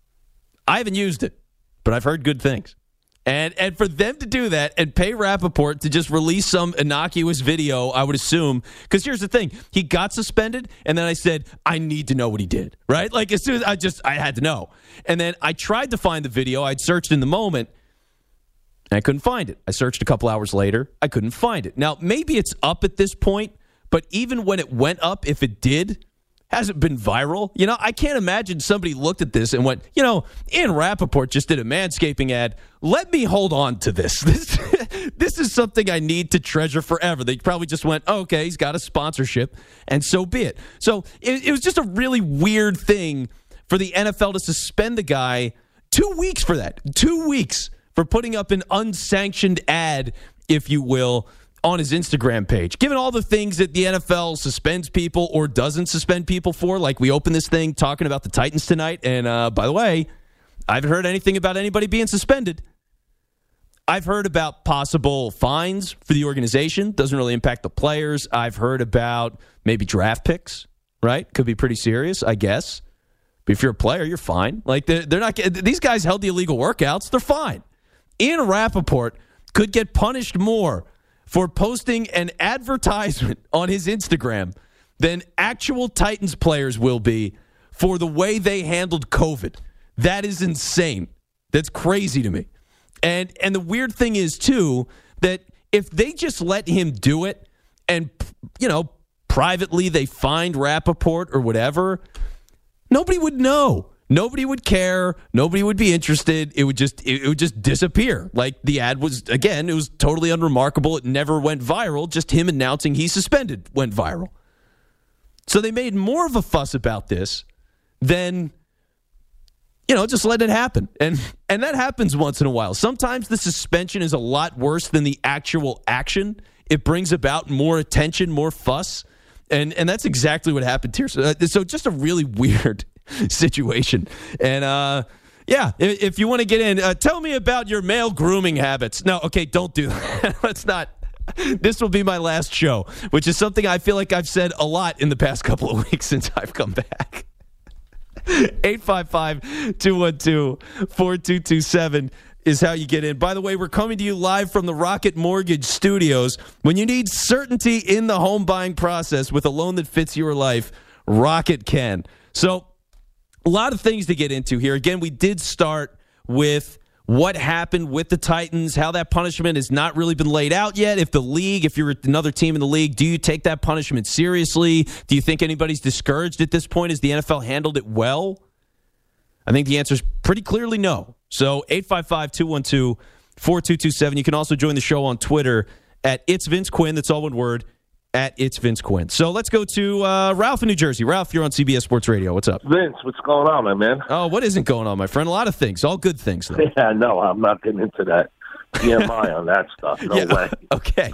I haven't used it, but I've heard good things. And and for them to do that and pay Rappaport to just release some innocuous video, I would assume, because here's the thing, he got suspended, and then I said, I need to know what he did, right? Like, as soon as I just, I had to know. And then I tried to find the video. I'd searched in the moment, and I couldn't find it. I searched a couple hours later. I couldn't find it. Now, maybe it's up at this point, but even when it went up, if it did, hasn't been viral. You know, I can't imagine somebody looked at this and went, you know, Ian Rappaport just did a manscaping ad. Let me hold on to this. This, this is something I need to treasure forever. They probably just went, oh, okay, he's got a sponsorship, and so be it. So it, it was just a really weird thing for the N F L to suspend the guy two weeks for that. Two weeks for putting up an unsanctioned ad, if you will, on his Instagram page. Given all the things that the N F L suspends people or doesn't suspend people for, like we open this thing talking about the Titans tonight, and uh, by the way, I haven't heard anything about anybody being suspended. I've heard about possible fines for the organization. Doesn't really impact the players. I've heard about maybe draft picks, right? Could be pretty serious, I guess. But if you're a player, you're fine. Like, they're, they're not. These guys held the illegal workouts. They're fine. Ian Rappaport could get punished more for posting an advertisement on his Instagram than actual Titans players will be for the way they handled COVID. That is insane. That's crazy to me. And and the weird thing is, too, that if they just let him do it and, you know, privately they find Rappaport or whatever, nobody would know Nobody would care. Nobody would be interested. It would just it would just disappear. Like the ad was, again, it was totally unremarkable. It never went viral. Just him announcing he's suspended went viral. So they made more of a fuss about this than, you know, just let it happen. And and that happens once in a while. Sometimes the suspension is a lot worse than the actual action. It brings about more attention, more fuss. And and that's exactly what happened here. So, uh, so just a really weird situation. And uh, yeah, if, if you want to get in, uh, tell me about your male grooming habits. No, okay, don't do that. Let's not. This will be my last show, which is something I feel like I've said a lot in the past couple of weeks since I've come back. eight five five, two one two, four two two seven is how you get in. By the way, we're coming to you live from the Rocket Mortgage Studios. When you need certainty in the home buying process with a loan that fits your life, Rocket can. So, a lot of things to get into here. Again, we did start with what happened with the Titans, how that punishment has not really been laid out yet. If the league, if you're another team in the league, do you take that punishment seriously? Do you think anybody's discouraged at this point? Has the N F L handled it well? I think the answer is pretty clearly no. So eight five five, two one two, four two two seven. You can also join the show on Twitter at It's Vince Quinn. That's all one word, at It's Vince Quinn. So let's go to uh, Ralph in New Jersey. Ralph, you're on C B S Sports Radio. What's up? Vince, what's going on, my man? Oh, what isn't going on, my friend? A lot of things. All good things, though. Yeah, no, I'm not getting into that P M I on that stuff. No yeah, way. Okay.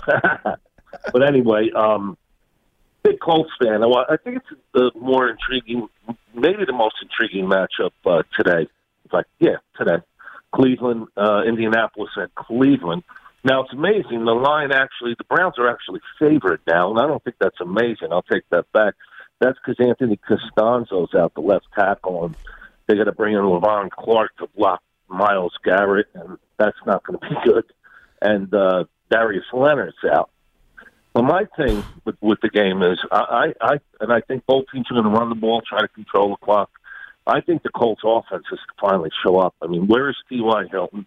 But anyway, um, big Colts fan. I think it's the more intriguing, maybe the most intriguing matchup uh, today. It's like, yeah, today. Cleveland, uh, Indianapolis at Cleveland. Now, it's amazing. The line actually, the Browns are actually favored now, and I don't think that's amazing. I'll take that back. That's because Anthony Costanzo's out, the left tackle, and they got to bring in LeVon Clark to block Myles Garrett, and that's not going to be good. And uh, Darius Leonard's out. Well, my thing with, with the game is, I, I, and I think both teams are going to run the ball, try to control the clock. I think the Colts offense is to finally show up. I mean, where is T Y. Hilton?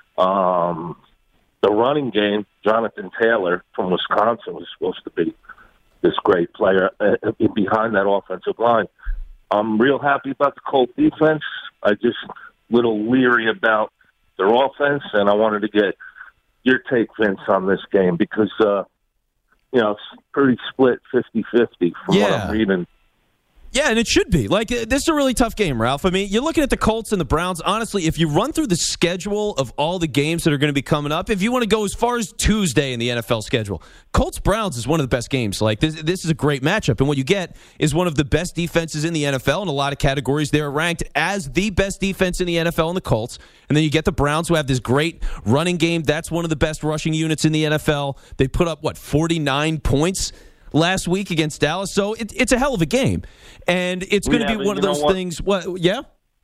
Um, the running game, Jonathan Taylor from Wisconsin was supposed to be this great player uh, behind that offensive line. I'm real happy about the Colts defense. I just a little leery about their offense, and I wanted to get your take, Vince, on this game because, uh, you know, it's pretty split fifty-fifty from yeah. what I'm reading. Yeah, and it should be. Like, this is a really tough game, Ralph. I mean, you're looking at the Colts and the Browns. Honestly, if you run through the schedule of all the games that are going to be coming up, if you want to go as far as Tuesday in the N F L schedule, Colts-Browns is one of the best games. Like, this, this is a great matchup. And what you get is one of the best defenses in the N F L in a lot of categories. They're ranked as the best defense in the N F L in the Colts. And then you get the Browns, who have this great running game. That's one of the best rushing units in the N F L. They put up, what, forty-nine points last week against Dallas, so it, it's a hell of a game, and it's going to yeah, be one of those what? things. What? Yeah.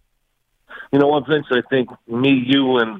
You know what, Vince? I think me, you, and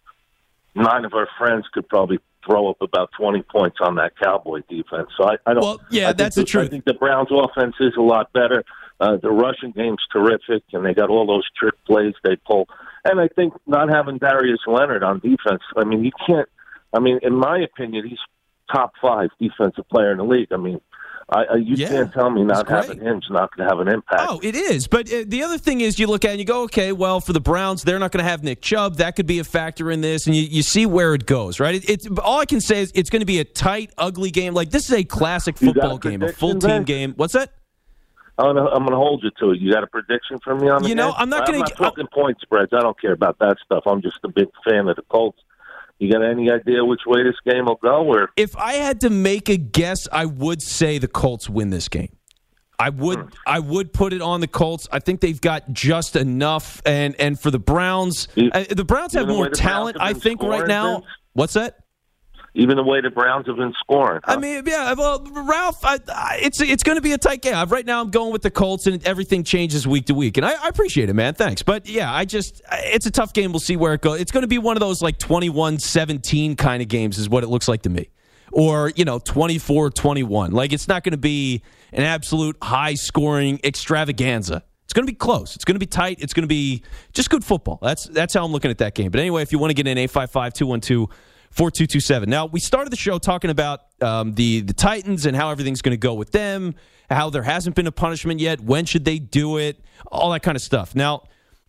nine of our friends could probably throw up about twenty points on that Cowboy defense. So I, I don't. Well, yeah, I that's the, the truth. I think the Browns' offense is a lot better. Uh, the rushing game's terrific, and they got all those trick plays they pull. And I think not having Darius Leonard on defense. I mean, you can't. I mean, in my opinion, he's top five defensive player in the league. I mean, I, I, you yeah, can't tell me not having him's not going to have an impact. Oh, it is. But uh, the other thing is you look at it and you go, okay, well, for the Browns, they're not going to have Nick Chubb. That could be a factor in this, and you, you see where it goes, right? It, it's all I can say is it's going to be a tight, ugly game. Like, this is a classic football a game, a full team then? game. What's that? I'm going to hold you to it. You got a prediction for me on the You know, game? I'm not going to. I'm not talking point spreads. I don't care about that stuff. I'm just a big fan of the Colts. You got any idea which way this game will go? Or if I had to make a guess, I would say the Colts win this game. I would hmm. I would put it on the Colts. I think they've got just enough. And, and for the Browns, you, uh, the Browns have more talent, I think, scoring, right now. Vince? What's that? Even the way the Browns have been scoring. Huh? I mean, yeah, well, Ralph, I, I, it's it's going to be a tight game. Right now I'm going with the Colts, and everything changes week to week. And I, I appreciate it, man. Thanks. But, yeah, I just – it's a tough game. We'll see where it goes. It's going to be one of those, like, twenty-one seventeen kind of games is what it looks like to me. Or, you know, twenty-four twenty-one. Like, it's not going to be an absolute high-scoring extravaganza. It's going to be close. It's going to be tight. It's going to be just good football. That's that's how I'm looking at that game. But anyway, if you want to get in, eight five five, two one two, four two two seven. Now, we started the show talking about um, the, the Titans and how everything's going to go with them, how there hasn't been a punishment yet, when should they do it, all that kind of stuff. Now,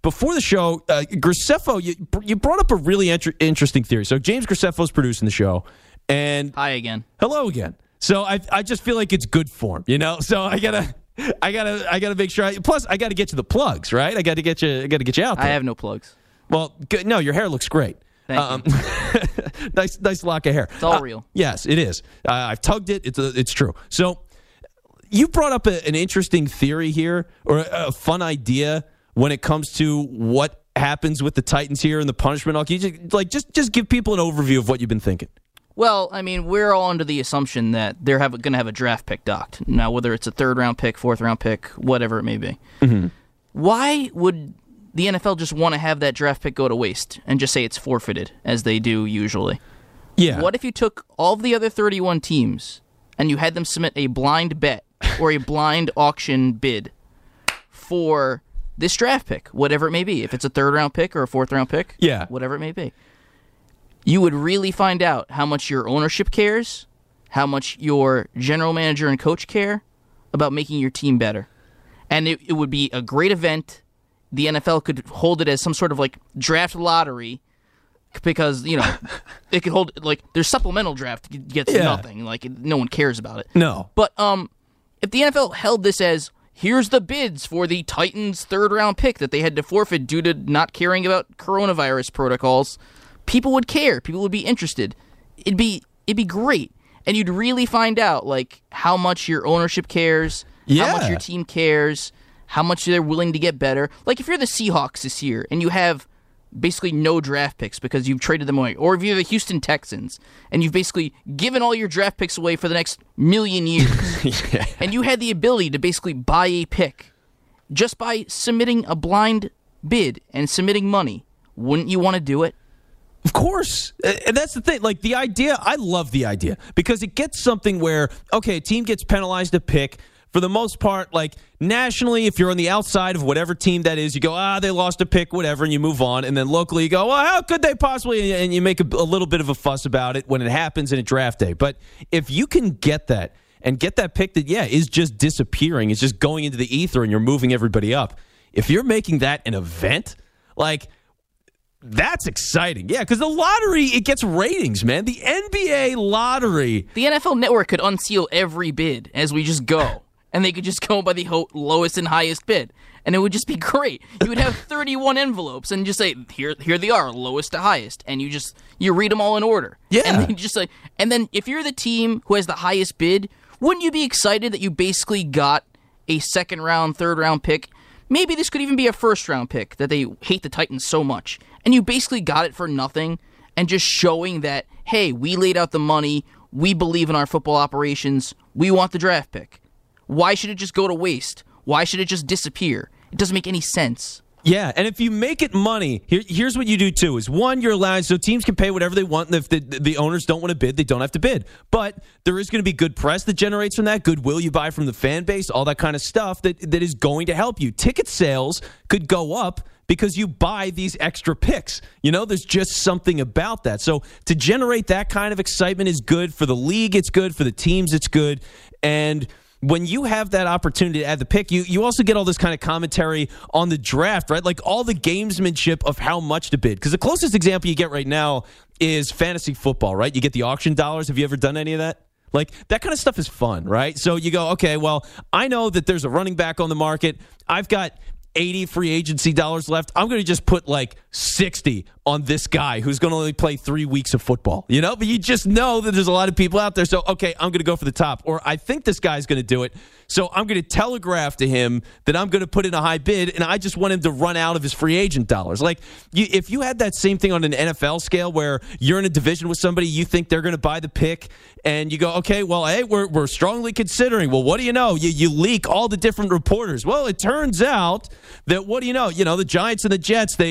before the show, uh, Graceffo, you, you brought up a really inter- interesting theory. So James Graceffo's producing the show. And hi again. Hello again. So I I just feel like it's good form, you know? So I got to... I gotta, I gotta make sure. I, plus, I gotta get you the plugs, right? I gotta get you, I gotta get you out there. I have no plugs. Well, good, no, your hair looks great. Thank um, you. nice, nice lock of hair. It's all uh, real. Yes, it is. Uh, I've tugged it. It's, uh, it's true. So, you brought up a, an interesting theory here, or a, a fun idea when it comes to what happens with the Titans here and the punishment. Can you just, like, just, just give people an overview of what you've been thinking. Well, I mean, we're all under the assumption that they're going to have a draft pick docked. Now, whether it's a third-round pick, fourth-round pick, whatever it may be. Mm-hmm. Why would the N F L just want to have that draft pick go to waste and just say it's forfeited, as they do usually? Yeah. What if you took all of the other thirty-one teams and you had them submit a blind bet or a blind auction bid for this draft pick, whatever it may be, if it's a third-round pick or a fourth-round pick, yeah, whatever it may be? You would really find out how much your ownership cares, how much your general manager and coach care about making your team better. And it, it would be a great event. The N F L could hold it as some sort of like draft lottery because, you know, it could hold, like, their supplemental draft gets Yeah. nothing. Like, no one cares about it. No. But um, if the N F L held this as, here's the bids for the Titans' third-round pick that they had to forfeit due to not caring about coronavirus protocols, people would care. People would be interested. It'd be it'd be great, and you'd really find out like how much your ownership cares, Yeah. how much your team cares, how much they're willing to get better. Like if you're the Seahawks this year and you have basically no draft picks because you've traded them away, or if you're the Houston Texans and you've basically given all your draft picks away for the next million years, yeah. and you had the ability to basically buy a pick just by submitting a blind bid and submitting money, wouldn't you want to do it? Of course. And that's the thing. Like, the idea, I love the idea because it gets something where, okay, a team gets penalized a pick. For the most part, like, nationally, if you're on the outside of whatever team that is, you go, ah, they lost a pick, whatever, and you move on. And then locally, you go, well, how could they possibly? And you make a, a little bit of a fuss about it when it happens in a draft day. But if you can get that and get that pick that, yeah, is just disappearing, it's just going into the ether and you're moving everybody up. If you're making that an event, like, that's exciting. Yeah, because the lottery, it gets ratings, man. The N B A lottery. The N F L Network could unseal every bid as we just go. And they could just go by the ho- lowest and highest bid. And it would just be great. You would have thirty-one envelopes and just say, here here they are, lowest to highest. And you just, you read them all in order. Yeah. And then just like, and then if you're the team who has the highest bid, wouldn't you be excited that you basically got a second round, third round pick? Maybe this could even be a first round pick that they hate the Titans so much. And you basically got it for nothing and just showing that, hey, we laid out the money, we believe in our football operations, we want the draft pick. Why should it just go to waste? Why should it just disappear? It doesn't make any sense. Yeah, and if you make it money, here, here's what you do too: is one, you're allowed, so teams can pay whatever they want, and if the, the owners don't want to bid, they don't have to bid. But there is going to be good press that generates from that, goodwill you buy from the fan base, all that kind of stuff that that is going to help you. Ticket sales could go up because you buy these extra picks. You know, there's just something about that. So to generate that kind of excitement is good for the league. It's good for the teams. It's good, and when you have that opportunity to add the pick, you, you also get all this kind of commentary on the draft, right? Like all the gamesmanship of how much to bid. Because the closest example you get right now is fantasy football, right? You get the auction dollars. Have you ever done any of that? Like that kind of stuff is fun, right? So you go, okay, well, I know that there's a running back on the market. I've got eighty free agency dollars left. I'm going to just put like sixty on this guy who's going to only play three weeks of football, you know? But you just know that there's a lot of people out there. So, okay, I'm going to go for the top. Or I think this guy's going to do it. So I'm going to telegraph to him that I'm going to put in a high bid, and I just want him to run out of his free agent dollars. Like, you, if you had that same thing on an N F L scale where you're in a division with somebody, you think they're going to buy the pick, and you go, okay, well, hey, we're we're strongly considering. Well, what do you know? You, you leak all the different reporters. Well, it turns out that, what do you know? You know, the Giants and the Jets, they, they're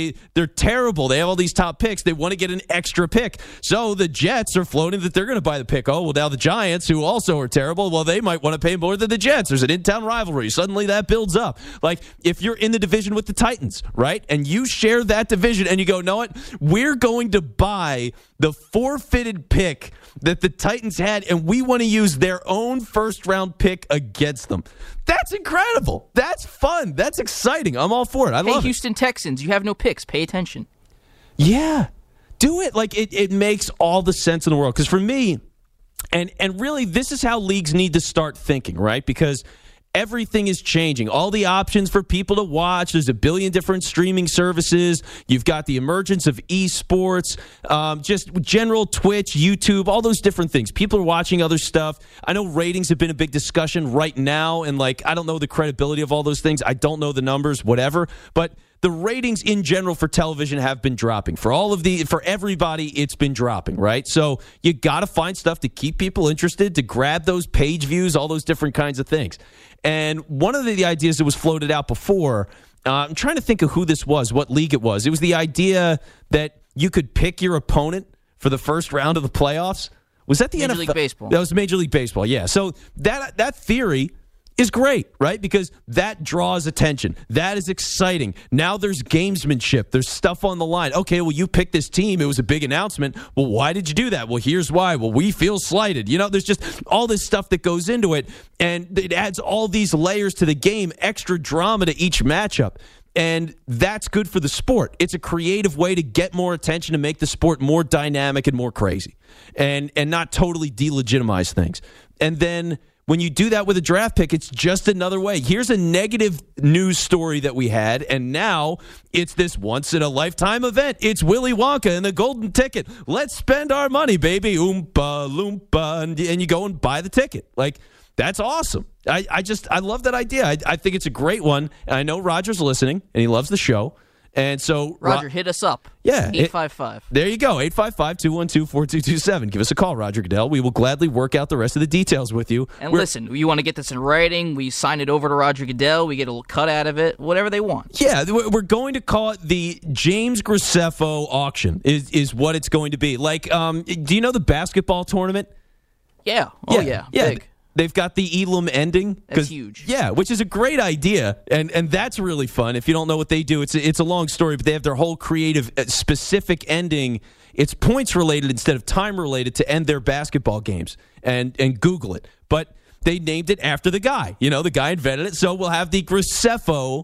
terrible. They have all these top picks. They want to get an extra pick. So the Jets are floating that they're going to buy the pick. Oh, well, now the Giants, who also are terrible, well, they might want to pay more than the Jets. There's an in-town rivalry. Suddenly that builds up. Like, if you're in the division with the Titans, right, and you share that division and you go, know what, we're going to buy the forfeited pick that the Titans had, and we want to use their own first-round pick against them. That's incredible. That's fun. That's exciting. I'm all for it. I hey, love Houston it. Texans, you have no picks. Pay attention. Yeah. Do it. Like, it, it makes all the sense in the world. Because for me, and and really, this is how leagues need to start thinking, right? Because everything is changing. All the options for people to watch. There's a billion different streaming services. You've got the emergence of esports, um, just general Twitch, YouTube, all those different things. People are watching other stuff. I know ratings have been a big discussion right now, and like I don't know the credibility of all those things. I don't know the numbers, whatever. But the ratings in general for television have been dropping. For all of the, for everybody, it's been dropping, right? So you got to find stuff to keep people interested, to grab those page views, all those different kinds of things. And one of the, the ideas that was floated out before, uh, I'm trying to think of who this was, what league it was. It was the idea that you could pick your opponent for the first round of the playoffs. Was that the Major N F L? League Baseball. That was Major League Baseball, yeah. So that that theory is great, right? Because that draws attention. That is exciting. Now there's gamesmanship. There's stuff on the line. Okay, well, you picked this team. It was a big announcement. Well, why did you do that? Well, here's why. Well, we feel slighted. You know, there's just all this stuff that goes into it, and it adds all these layers to the game, extra drama to each matchup. And that's good for the sport. It's a creative way to get more attention and make the sport more dynamic and more crazy, and and not totally delegitimize things. And then when you do that with a draft pick, it's just another way. Here's a negative news story that we had, and now it's this once-in-a-lifetime event. It's Willy Wonka and the Golden Ticket. Let's spend our money, baby. Oompa, loompa, and, and you go and buy the ticket. Like, that's awesome. I, I just, I love that idea. I, I think it's a greght one. And I know Roger's listening, and he loves the show. And so, Roger, Ro- hit us up. Yeah. eight five five. There you go. eight five five, two one two, four two two seven. Give us a call, Roger Goodell. We will gladly work out the rest of the details with you. And We're- listen, you want to get this in writing, we sign it over to Roger Goodell, we get a little cut out of it, whatever they want. Yeah, we're going to call it the James Graceffo auction is, is what it's going to be. Like, um, do you know the basketball tournament? Yeah. Oh, yeah. Yeah. Big. They've got the Elam ending. That's huge. Yeah, which is a great idea, and and that's really fun. If you don't know what they do, it's a, it's a long story, but they have their whole creative, uh, specific ending. It's points related instead of time related to end their basketball games, and and Google it. But they named it after the guy. You know, the guy invented it, so we'll have the Graceffo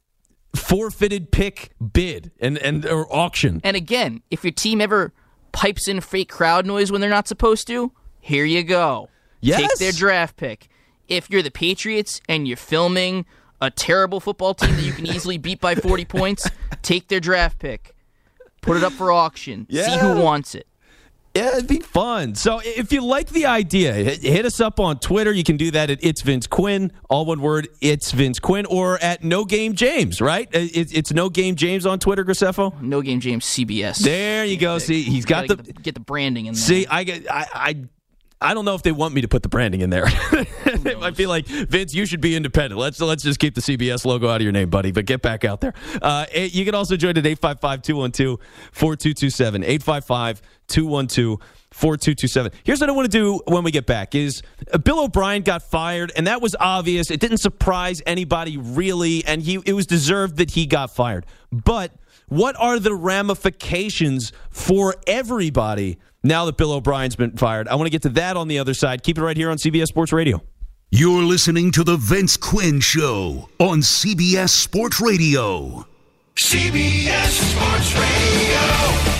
forfeited pick bid and, and or auction. And again, if your team ever pipes in fake crowd noise when they're not supposed to, here you go. Yes. Take their draft pick. If you're the Patriots and you're filming a terrible football team that you can easily beat by forty points, take their draft pick. Put it up for auction. Yeah. See who wants it. Yeah, it'd be fun. So if you like the idea, hit us up on Twitter. You can do that at It's Vince Quinn, all one word, It's Vince Quinn, or at No Game James, right? It's No Game James on Twitter, Graceffo? No Game James C B S. There you go. See, he's got the, get the get the branding in there. See, I get I, I I don't know if they want me to put the branding in there. It might be like, Vince, you should be independent. Let's let's just keep the C B S logo out of your name, buddy, but get back out there. Uh, you can also join at eight five five, two one two, four two two seven, eight five five, two one two, four two two seven. Here's what I want to do when we get back is uh, Bill O'Brien got fired, and that was obvious. It didn't surprise anybody, really, and he it was deserved that he got fired. But what are the ramifications for everybody now that Bill O'Brien's been fired? I want to get to that on the other side. Keep it right here on C B S Sports Radio. You're listening to The Vince Quinn Show on C B S Sports Radio. C B S Sports Radio.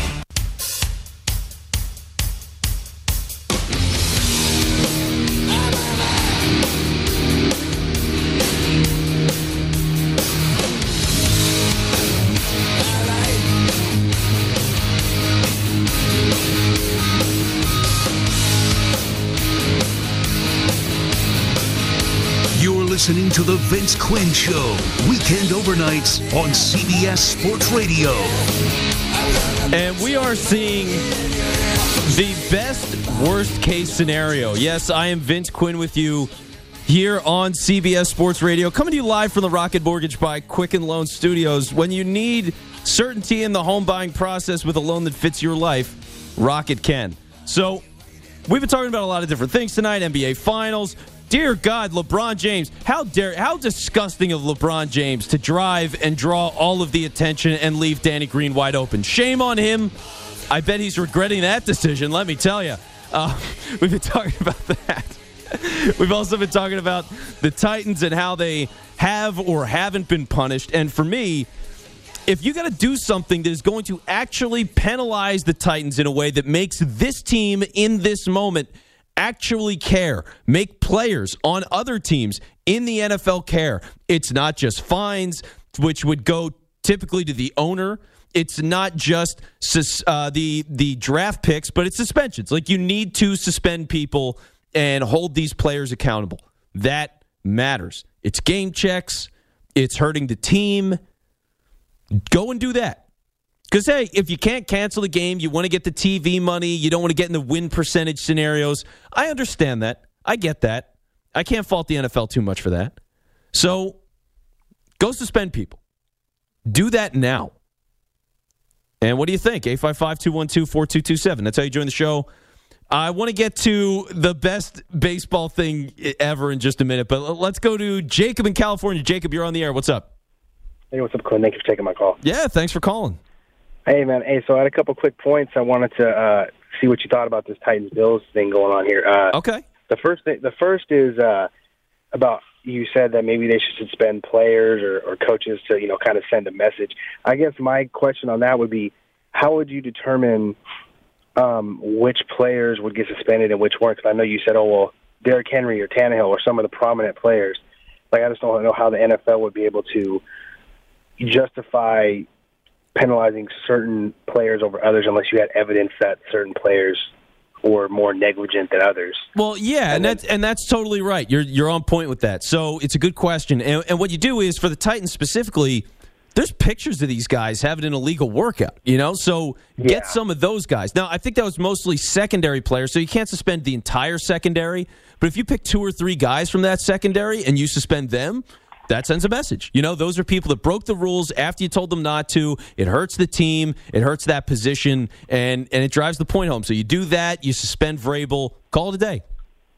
Listening to The Vince Quinn Show, weekend overnights on C B S Sports Radio. And we are seeing the best worst case scenario. Yes, I am Vince Quinn with you here on C B S Sports Radio, coming to you live from the Rocket Mortgage by Quicken Loan Studios. When you need certainty in the home buying process with a loan that fits your life, Rocket can. So we've been talking about a lot of different things tonight, N B A Finals. Dear God, LeBron James, how dare, how disgusting of LeBron James to drive and draw all of the attention and leave Danny Green wide open. Shame on him. I bet he's regretting that decision, let me tell you. Uh, we've been talking about that. We've also been talking about the Titans and how they have or haven't been punished. And for me, if you got to do something that is going to actually penalize the Titans in a way that makes this team in this moment actually care, make players on other teams in the N F L care, it's not just fines, which would go typically to the owner. It's not just uh, the the draft picks, but it's suspensions. Like, you need to suspend people and hold these players accountable. That matters. It's game checks. It's hurting the team. Go and do that. Because, hey, if you can't cancel the game, you want to get the T V money, you don't want to get in the win percentage scenarios. I understand that. I get that. I can't fault the N F L too much for that. So go suspend people. Do that now. And what do you think? eight five five, two one two, four two two seven. That's how you join the show. I want to get to the best baseball thing ever in just a minute, but let's go to Jacob in California. Jacob, you're on the air. What's up? Hey, what's up, Clint? Thank you for taking my call. Yeah, thanks for calling. Hey, man. Hey, so I had a couple quick points. I wanted to uh, see what you thought about this Titans-Bills thing going on here. Uh, okay. The first thing, the first is uh, about you said that maybe they should suspend players or, or coaches to, you know, kind of send a message. I guess my question on that would be, how would you determine um, which players would get suspended and which weren't? Because I know you said, oh, well, Derrick Henry or Tannehill or some of the prominent players. Like, I just don't know how the N F L would be able to justify penalizing certain players over others unless you had evidence that certain players were more negligent than others. Well, yeah, and, and then, that's and that's totally right. You're you're on point with that. So it's a good question. And, and what you do is, for the Titans specifically, there's pictures of these guys having an illegal workout, you know? So get yeah. some of those guys. Now, I think that was mostly secondary players, so you can't suspend the entire secondary. But if you pick two or three guys from that secondary and you suspend them, that sends a message. You know, those are people that broke the rules after you told them not to. It hurts the team. It hurts that position, and, and it drives the point home. So you do that. You suspend Vrabel. Call it a day.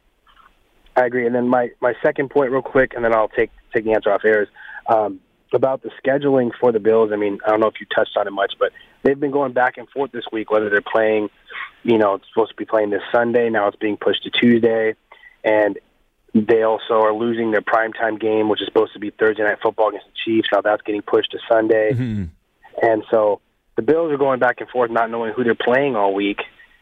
I agree. And then my, my second point real quick, and then I'll take, take the answer off air, is um, about the scheduling for the Bills. I mean, I don't know if you touched on it much, but they've been going back and forth this week, whether they're playing, you know, it's supposed to be playing this Sunday. Now it's being pushed to Tuesday. And they also are losing their primetime game, which is supposed to be Thursday Night Football against the Chiefs. Now that's getting pushed to Sunday. Mm-hmm. And so the Bills are going back and forth, not knowing who they're playing all week.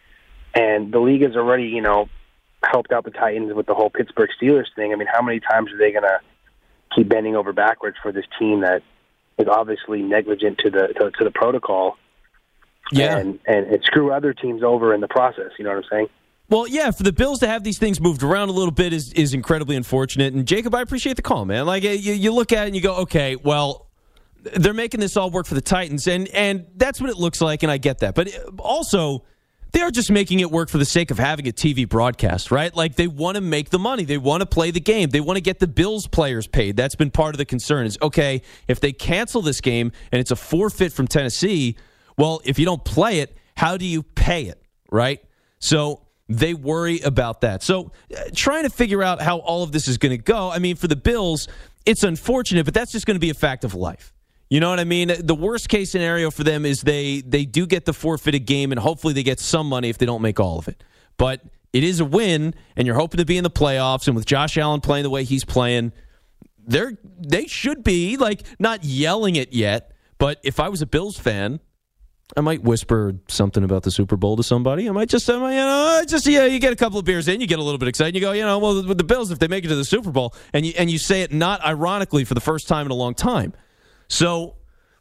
And the league has already, you know, helped out the Titans with the whole Pittsburgh Steelers thing. I mean, how many times are they going to keep bending over backwards for this team that is obviously negligent to the to, to the protocol? Yeah. And, and, and screw other teams over in the process, you know what I'm saying? Well, yeah, for the Bills to have these things moved around a little bit is, is incredibly unfortunate. And, Jacob, I appreciate the call, man. Like, you, you look at it and you go, okay, well, they're making this all work for the Titans, and, and that's what it looks like, and I get that. But also, they are just making it work for the sake of having a T V broadcast, right? Like, they want to make the money. They want to play the game. They want to get the Bills players paid. That's been part of the concern is, okay, if they cancel this game and it's a forfeit from Tennessee, well, if you don't play it, how do you pay it, right? So they worry about that. So uh, trying to figure out how all of this is going to go. I mean, for the Bills, it's unfortunate, but that's just going to be a fact of life. You know what I mean? The worst case scenario for them is they they do get the forfeited game, and hopefully they get some money if they don't make all of it. But it is a win, and you're hoping to be in the playoffs. And with Josh Allen playing the way he's playing, they're they should be like not yelling it yet. But if I was a Bills fan, I might whisper something about the Super Bowl to somebody. I might just, I might, you know, just yeah, you get a couple of beers in, you get a little bit excited. You go, you know, well, with the Bills, if they make it to the Super Bowl, and you and you say it not ironically for the first time in a long time. So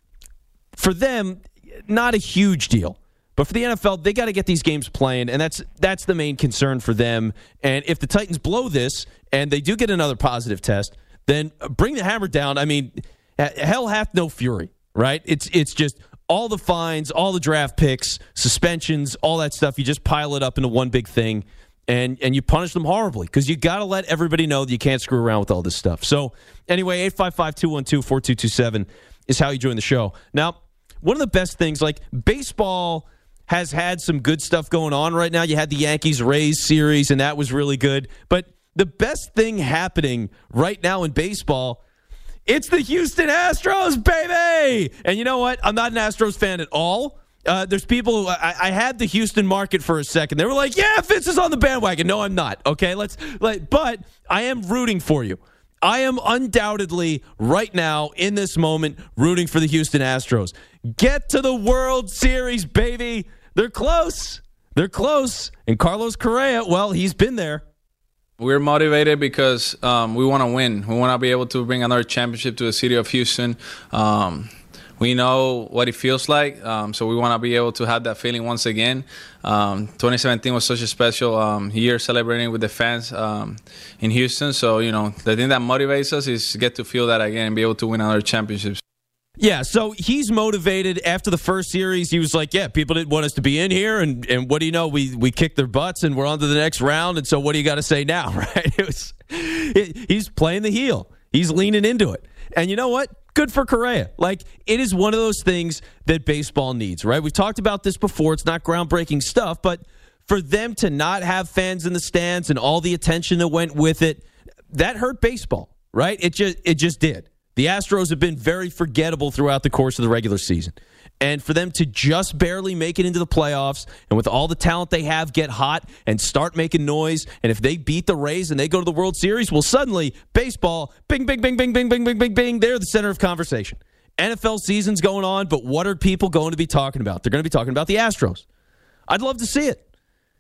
for them, not a huge deal. But for the N F L, they got to get these games playing, and that's that's the main concern for them. And if the Titans blow this and they do get another positive test, then bring the hammer down. I mean, hell hath no fury, right? It's it's just all the fines, all the draft picks, suspensions, all that stuff. You just pile it up into one big thing, and and you punish them horribly because you got to let everybody know that you can't screw around with all this stuff. So anyway, eight five five, two one two, four two two seven is how you join the show. Now, one of the best things, like baseball has had some good stuff going on right now. You had the Yankees-Rays series, and that was really good. But the best thing happening right now in baseball, it's the Houston Astros, baby! And you know what? I'm not an Astros fan at all. Uh, there's people who, I, I had the Houston market for a second. They were like, yeah, Fitz is on the bandwagon. No, I'm not. Okay, let's let, but I am rooting for you. I am undoubtedly right now in this moment rooting for the Houston Astros. Get to the World Series, baby. They're close. They're close. And Carlos Correa, well, he's been there. We're motivated because um, we want to win. We want to be able to bring another championship to the city of Houston. Um, we know what it feels like, um, so we want to be able to have that feeling once again. Um, twenty seventeen was such a special um, year celebrating with the fans um, in Houston. So, you know, the thing that motivates us is to get to feel that again and be able to win another championship. Yeah, so he's motivated. After the first series, he was like, yeah, people didn't want us to be in here, and, and what do you know? We we kicked their butts, and we're on to the next round, and so what do you got to say now, right? It was, it, he's playing the heel. He's leaning into it. And you know what? Good for Correa. Like, it is one of those things that baseball needs, right? We've talked about this before. It's not groundbreaking stuff, but for them to not have fans in the stands and all the attention that went with it, that hurt baseball, right? It just it just did. The Astros have been very forgettable throughout the course of the regular season. And for them to just barely make it into the playoffs and with all the talent they have get hot and start making noise, and if they beat the Rays and they go to the World Series, well, suddenly baseball, bing, bing, bing, bing, bing, bing, bing, bing, bing, they're the center of conversation. N F L season's going on, but what are people going to be talking about? They're going to be talking about the Astros. I'd love to see it.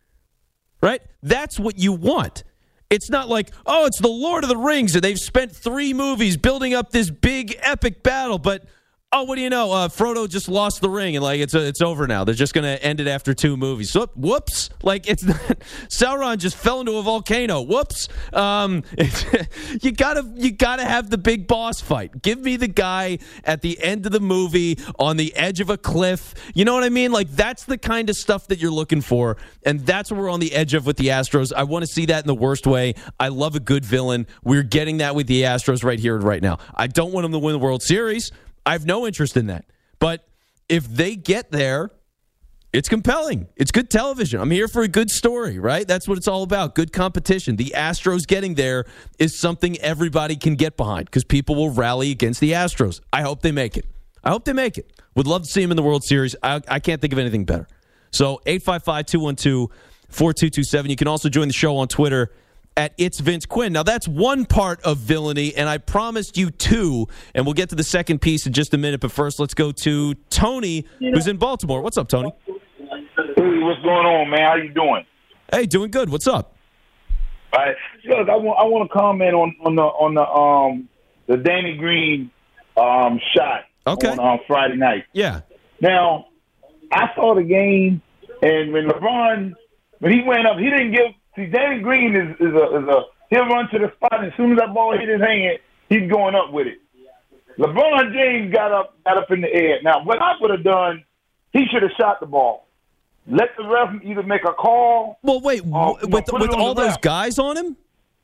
Right? That's what you want. It's not like, oh, it's the Lord of the Rings, and they've spent three movies building up this big, epic battle, but, oh, what do you know? Uh, Frodo just lost the ring, and, like, it's a, it's over now. They're just going to end it after two movies. So, whoops. Like, it's not, Sauron just fell into a volcano. Whoops. Um, you gotta, you gotta have the big boss fight. Give me the guy at the end of the movie on the edge of a cliff. You know what I mean? Like, that's the kind of stuff that you're looking for, and that's what we're on the edge of with the Astros. I want to see that in the worst way. I love a good villain. We're getting that with the Astros right here and right now. I don't want them to win the World Series. I have no interest in that. But if they get there, it's compelling. It's good television. I'm here for a good story, right? That's what it's all about, good competition. The Astros getting there is something everybody can get behind because people will rally against the Astros. I hope they make it. I hope they make it. Would love to see them in the World Series. I, I can't think of anything better. So eight five five, two one two, four two two seven. You can also join the show on Twitter at It's Vince Quinn. Now, that's one part of villainy, and I promised you two, and we'll get to the second piece in just a minute. But first, let's go to Tony, who's in Baltimore. What's up, Tony? Hey, what's going on, man? How you doing? Hey, doing good. What's up? All right. Look, I want I want to comment on, on the on the um the Danny Green um shot okay. on um, Friday night. Yeah. Now, I saw the game, and when LeBron when he went up, he didn't give. See, Danny Green is, is, a, is a – he'll run to the spot, and as soon as that ball hit his hand, he's going up with it. LeBron James got up got up in the air. Now, what I would have done, he should have shot the ball. Let the ref either make a call. Well, wait, or, with, know, with all those guys on him?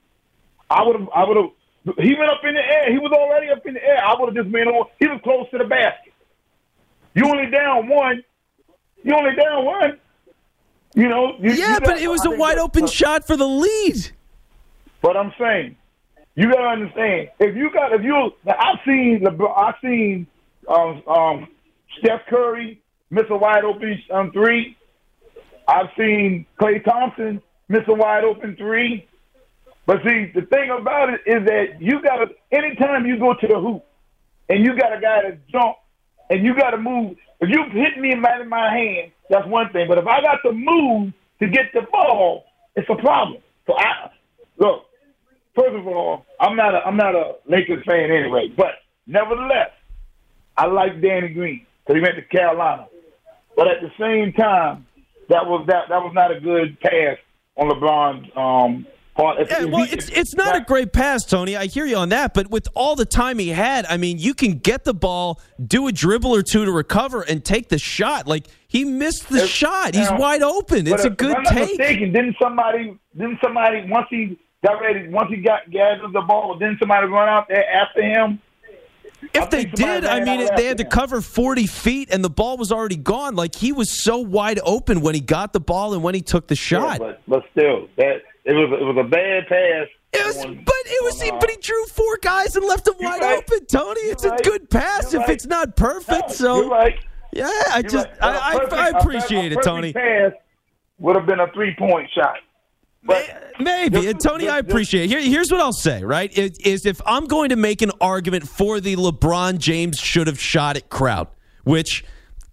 I would have – I would have – he went up in the air. He was already up in the air. I would have just been on – he was close to the basket. You only down one. You only down one. You know, you, yeah, you but it was a wide open shot for the lead. But I'm saying, you gotta understand. If you got, if you, I've seen, LeBron, I've seen um, um, Steph Curry miss a wide open um, three. I've seen Klay Thompson miss a wide open three. But see, the thing about it is that you gotta, anytime you go to the hoop and you got a guy that jump and you gotta move. If you hit me in my, in my hand, that's one thing. But if I got to move to get the ball, it's a problem. So I look. First of all, I'm not a I'm not a Lakers fan anyway. But nevertheless, I like Danny Green because he went to Carolina. But at the same time, that was that that was not a good pass on LeBron's um, part. Yeah, well, it's it's not a great pass, Tony. I hear you on that. But with all the time he had, I mean, you can get the ball, do a dribble or two to recover, and take the shot. Like, He missed the If, shot. He's now, wide open. It's a if, good if I'm not take. mistaken, didn't somebody? Didn't somebody once he got ready? Once he got gathered the ball, didn't somebody run out there after him? If they did, I mean, they had to cover forty feet, and the ball was already gone. Like, he was so wide open when he got the ball and when he took the shot. Yeah, but, but still, that it was it was a bad pass. It was, on, but it was, on, uh, but he drew four guys and left them wide right. open. Tony, it's You're a right. good pass You're if right. it's not perfect. No, so you're right. yeah, I You're just right. I, A perfect- I, I appreciate a it, perfect Tony. Pass would have been a three point shot. But Maybe. just- And Tony, just- I appreciate it. Here, here's what I'll say, right? Is, is if I'm going to make an argument for the LeBron James should have shot it crowd, which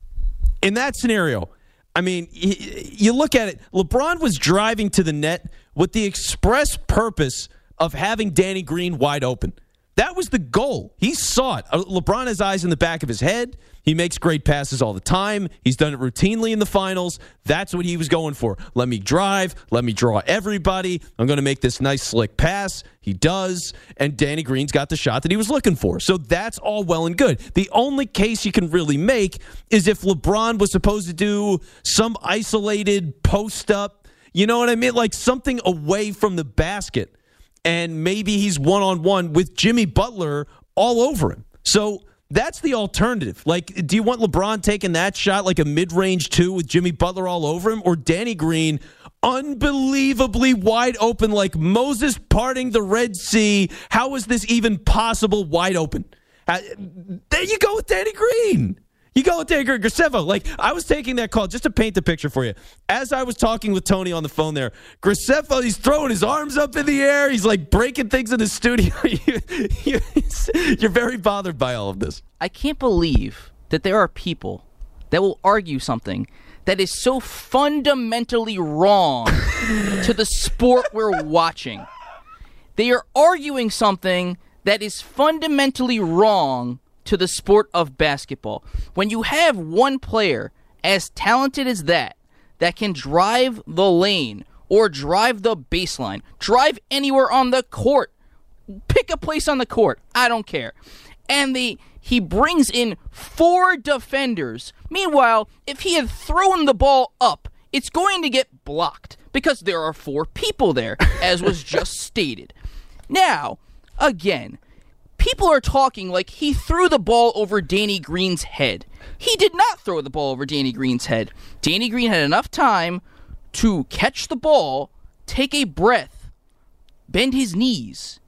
in that scenario, I mean, y- you look at it, LeBron was driving to the net with the express purpose of having Danny Green wide open. That was the goal. He saw it. Uh, LeBron has eyes in the back of his head. He makes great passes all the time. He's done it routinely in the finals. That's what he was going for. Let me drive. Let me draw everybody. I'm going to make this nice slick pass. He does. And Danny Green's got the shot that he was looking for. So that's all well and good. The only case you can really make is if LeBron was supposed to do some isolated post up, you know what I mean? Like something away from the basket. And maybe he's one-on-one with Jimmy Butler all over him. So that's the alternative. Like, do you want LeBron taking that shot like a mid-range two with Jimmy Butler all over him? Or Danny Green unbelievably wide open like Moses parting the Red Sea? How is this even possible wide open? Uh, there you go with Danny Green. You go with Danny Green. Graceffa, like, I was taking that call just to paint the picture for you. As I was talking with Tony on the phone there, Graceffa, he's throwing his arms up in the air. He's, like, breaking things in the studio. you, you, you're very bothered by all of this. I can't believe that there are people that will argue something that is so fundamentally wrong to the sport we're watching. They are arguing something that is fundamentally wrong to the sport of basketball. When you have one player as talented as that, that can drive the lane or drive the baseline, drive anywhere on the court, pick a place on the court, I don't care. And the he brings in four defenders. Meanwhile, if he had thrown the ball up, it's going to get blocked because there are four people there, as was just stated. Now, again, people are talking like he threw the ball over Danny Green's head. He did not throw the ball over Danny Green's head. Danny Green had enough time to catch the ball, take a breath, bend his knees,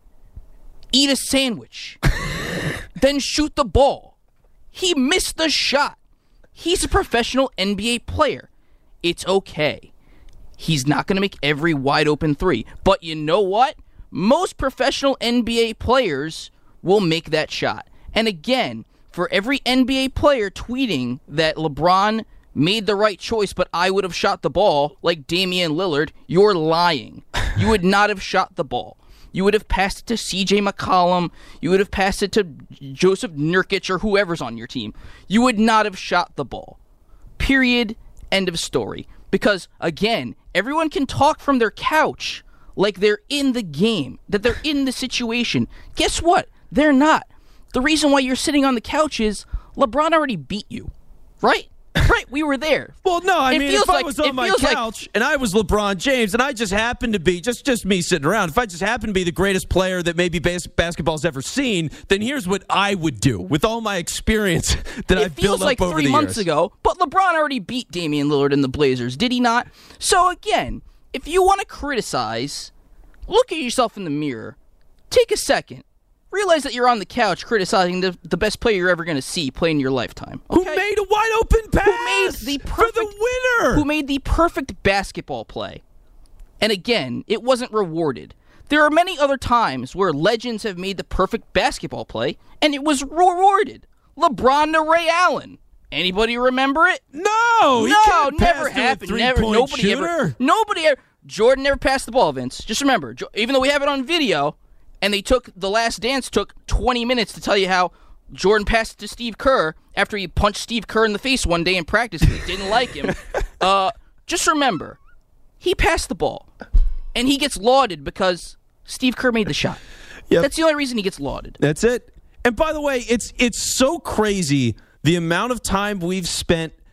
eat a sandwich, then shoot the ball. He missed the shot. He's a professional N B A player. It's okay. He's not going to make every wide open three. But you know what? Most professional N B A players will make that shot. And again, for every N B A player tweeting that LeBron made the right choice, but I would have shot the ball, like Damian Lillard, you're lying. You would not have shot the ball. You would have passed it to C J McCollum. You would have passed it to Joseph Nurkic or whoever's on your team. You would not have shot the ball. Period. End of story. Because, again, everyone can talk from their couch like they're in the game, that they're in the situation. Guess what? They're not. The reason why you're sitting on the couch is LeBron already beat you, right? Right, we were there. Well, no, I It mean, feels if I like- was it on my feels like- couch and I was LeBron James and I just happened to be, just just me sitting around, if I just happened to be the greatest player that maybe bas- basketball's ever seen, then here's what I would do with all my experience that It I've feels built like up over three the months years. ago, but LeBron already beat Damian Lillard and the Blazers, did he not? So again, if you want to criticize, look at yourself in the mirror, take a second, realize that you're on the couch criticizing the, the best player you're ever going to see play in your lifetime. Who made a wide open pass Who made the perfect, for the winner? Who made the perfect basketball play. And again, it wasn't rewarded. There are many other times where legends have made the perfect basketball play, and it was rewarded. LeBron to Ray Allen. Anybody remember it? No, he no, can't never pass to a happened. Never, three-point nobody ever. shooter. Nobody ever. Jordan never passed the ball, Vince. Just remember, Jo- even though we have it on video, and they took the Last Dance took twenty minutes to tell you how Jordan passed it to Steve Kerr after he punched Steve Kerr in the face one day in practice because he didn't like him. Uh, just remember, he passed the ball, and he gets lauded because Steve Kerr made the shot. Yep. That's the only reason he gets lauded. That's it. And by the way, it's it's so crazy the amount of time we've spent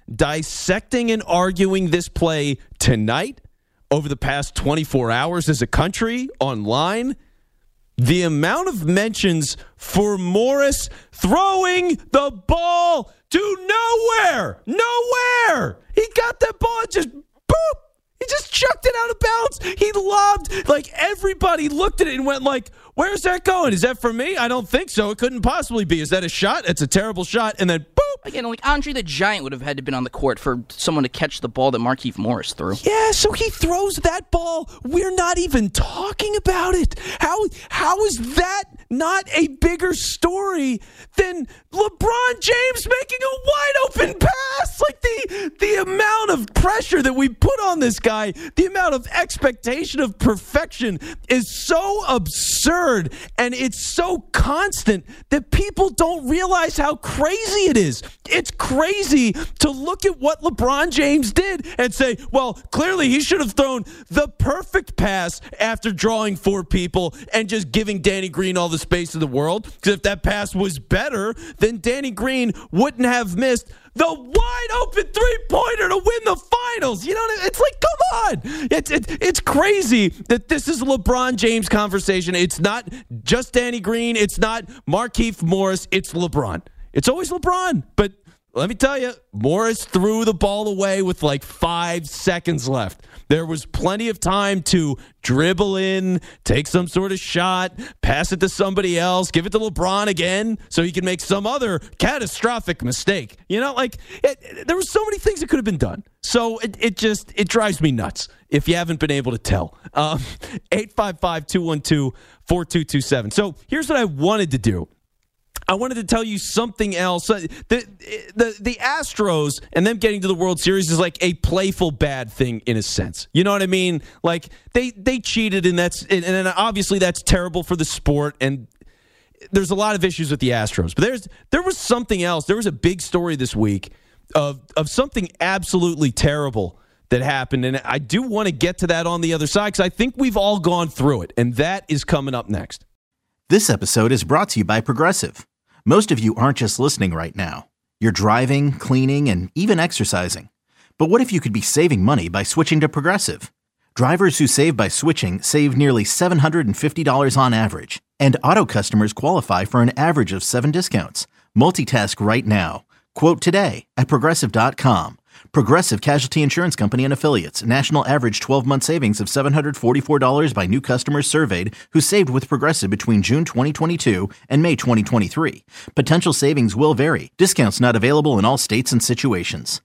dissecting and arguing this play tonight, over the past twenty-four hours as a country, online, the amount of mentions for Morris throwing the ball to nowhere, nowhere. He got that ball and just boop. He just chucked it out of bounds. He lobbed, like everybody looked at it and went like, where's that going? Is that for me? I don't think so. It couldn't possibly be. Is that a shot? It's a terrible shot. And then boop. Again, like Andre the Giant would have had to been on the court for someone to catch the ball that Markieff Morris threw. Yeah, so he throws that ball. We're not even talking about it. How how is that not a bigger story than LeBron James making a wide open pass? Like the the amount of pressure that we put on this guy, the amount of expectation of perfection is so absurd, and it's so constant that people don't realize how crazy it is. It's crazy to look at what LeBron James did and say, well, clearly he should have thrown the perfect pass after drawing four people and just giving Danny Green all the space in the world. Because if that pass was better, then Danny Green wouldn't have missed the wide open three-pointer to win the finals. You know what I mean? It's like, come on. It's, it, it's crazy that this is a LeBron James conversation. It's not just Danny Green. It's not Markieff Morris. It's LeBron. It's always LeBron. But let me tell you, Morris threw the ball away with like five seconds left. There was plenty of time to dribble in, take some sort of shot, pass it to somebody else, give it to LeBron again so he can make some other catastrophic mistake. You know, like it, it, there were so many things that could have been done. So it, it just, it drives me nuts if you haven't been able to tell. Um, eight five five, two one two, four two two seven. So here's what I wanted to do. I wanted to tell you something else. The, the the Astros and them getting to the World Series is like a playful bad thing in a sense. You know what I mean? Like they they cheated, and that's and, and obviously that's terrible for the sport. And there's a lot of issues with the Astros. But there's there was something else. There was a big story this week of of something absolutely terrible that happened, and I do want to get to that on the other side because I think we've all gone through it, and that is coming up next. This episode is brought to you by Progressive. Most of you aren't just listening right now. You're driving, cleaning, and even exercising. But what if you could be saving money by switching to Progressive? Drivers who save by switching save nearly seven hundred fifty dollars on average. And auto customers qualify for an average of seven discounts. Multitask right now. Quote today at Progressive dot com. Progressive Casualty Insurance Company and Affiliates. National average twelve-month savings of seven hundred forty-four dollars by new customers surveyed who saved with Progressive between June twenty twenty-two and May twenty twenty-three. Potential savings will vary. Discounts not available in all states and situations.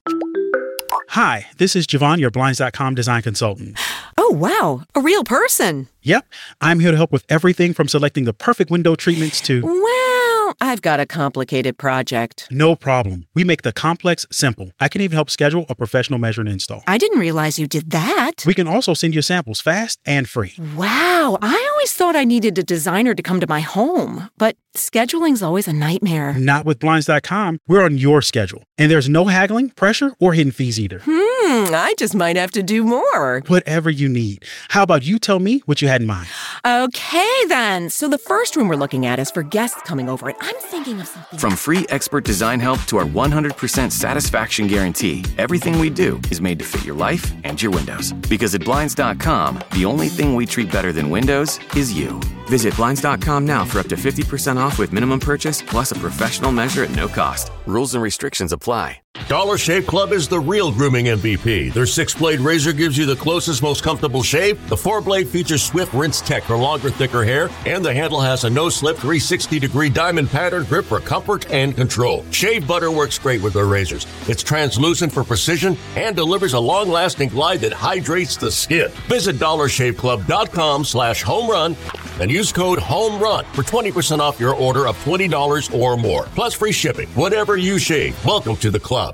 Hi, this is Javon, your Blinds dot com design consultant. Oh, wow. A real person. Yep. I'm here to help with everything from selecting the perfect window treatments to... Well, I've got a complicated project. No problem. We make the complex simple. I can even help schedule a professional measure and install. I didn't realize you did that. We can also send you samples fast and free. Wow. I always thought I needed a designer to come to my home, but scheduling's always a nightmare. Not with Blinds dot com. We're on your schedule. And there's no haggling, pressure, or hidden fees either. Hmm, I just might have to do more. Whatever you need. How about you tell me what you had in mind? Okay, then. So the first room we're looking at is for guests coming over, and I'm thinking of something... From free expert design help to our one hundred percent satisfaction guarantee, everything we do is made to fit your life and your windows. Because at Blinds dot com, the only thing we treat better than windows is you. Visit Blinds dot com now for up to fifty percent off with minimum purchase, plus a professional measure at no cost. Rules and restrictions apply. Dollar Shave Club is the real grooming M V P. Their six-blade razor gives you the closest, most comfortable shave. The four-blade features swift rinse tech for longer, thicker hair. And the handle has a no-slip three hundred sixty degree diamond pattern grip for comfort and control. Shave butter works great with their razors. It's translucent for precision and delivers a long-lasting glide that hydrates the skin. Visit dollar shave club dot com slash home run and use code HOMERUN for twenty percent off your order of twenty dollars or more. Plus free shipping. Whatever you shave, welcome to the club.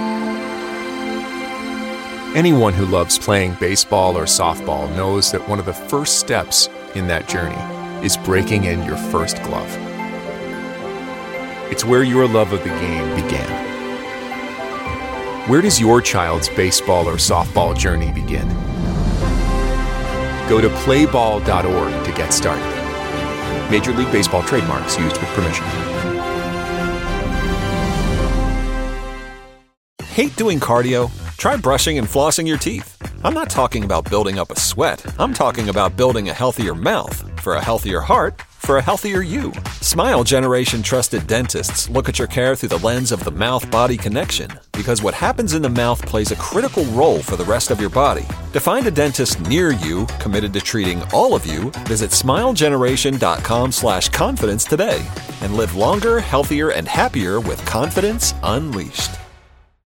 Anyone who loves playing baseball or softball knows that one of the first steps in that journey is breaking in your first glove. It's where your love of the game began. Where does your child's baseball or softball journey begin? Go to play ball dot org to get started. Major League Baseball trademarks used with permission. Hate doing cardio? Try brushing and flossing your teeth. I'm not talking about building up a sweat. I'm talking about building a healthier mouth for a healthier heart for a healthier you. Smile Generation trusted dentists look at your care through the lens of the mouth-body connection, because what happens in the mouth plays a critical role for the rest of your body. To find a dentist near you committed to treating all of you, visit smilegeneration.com slash confidence today and live longer, healthier, and happier with confidence unleashed.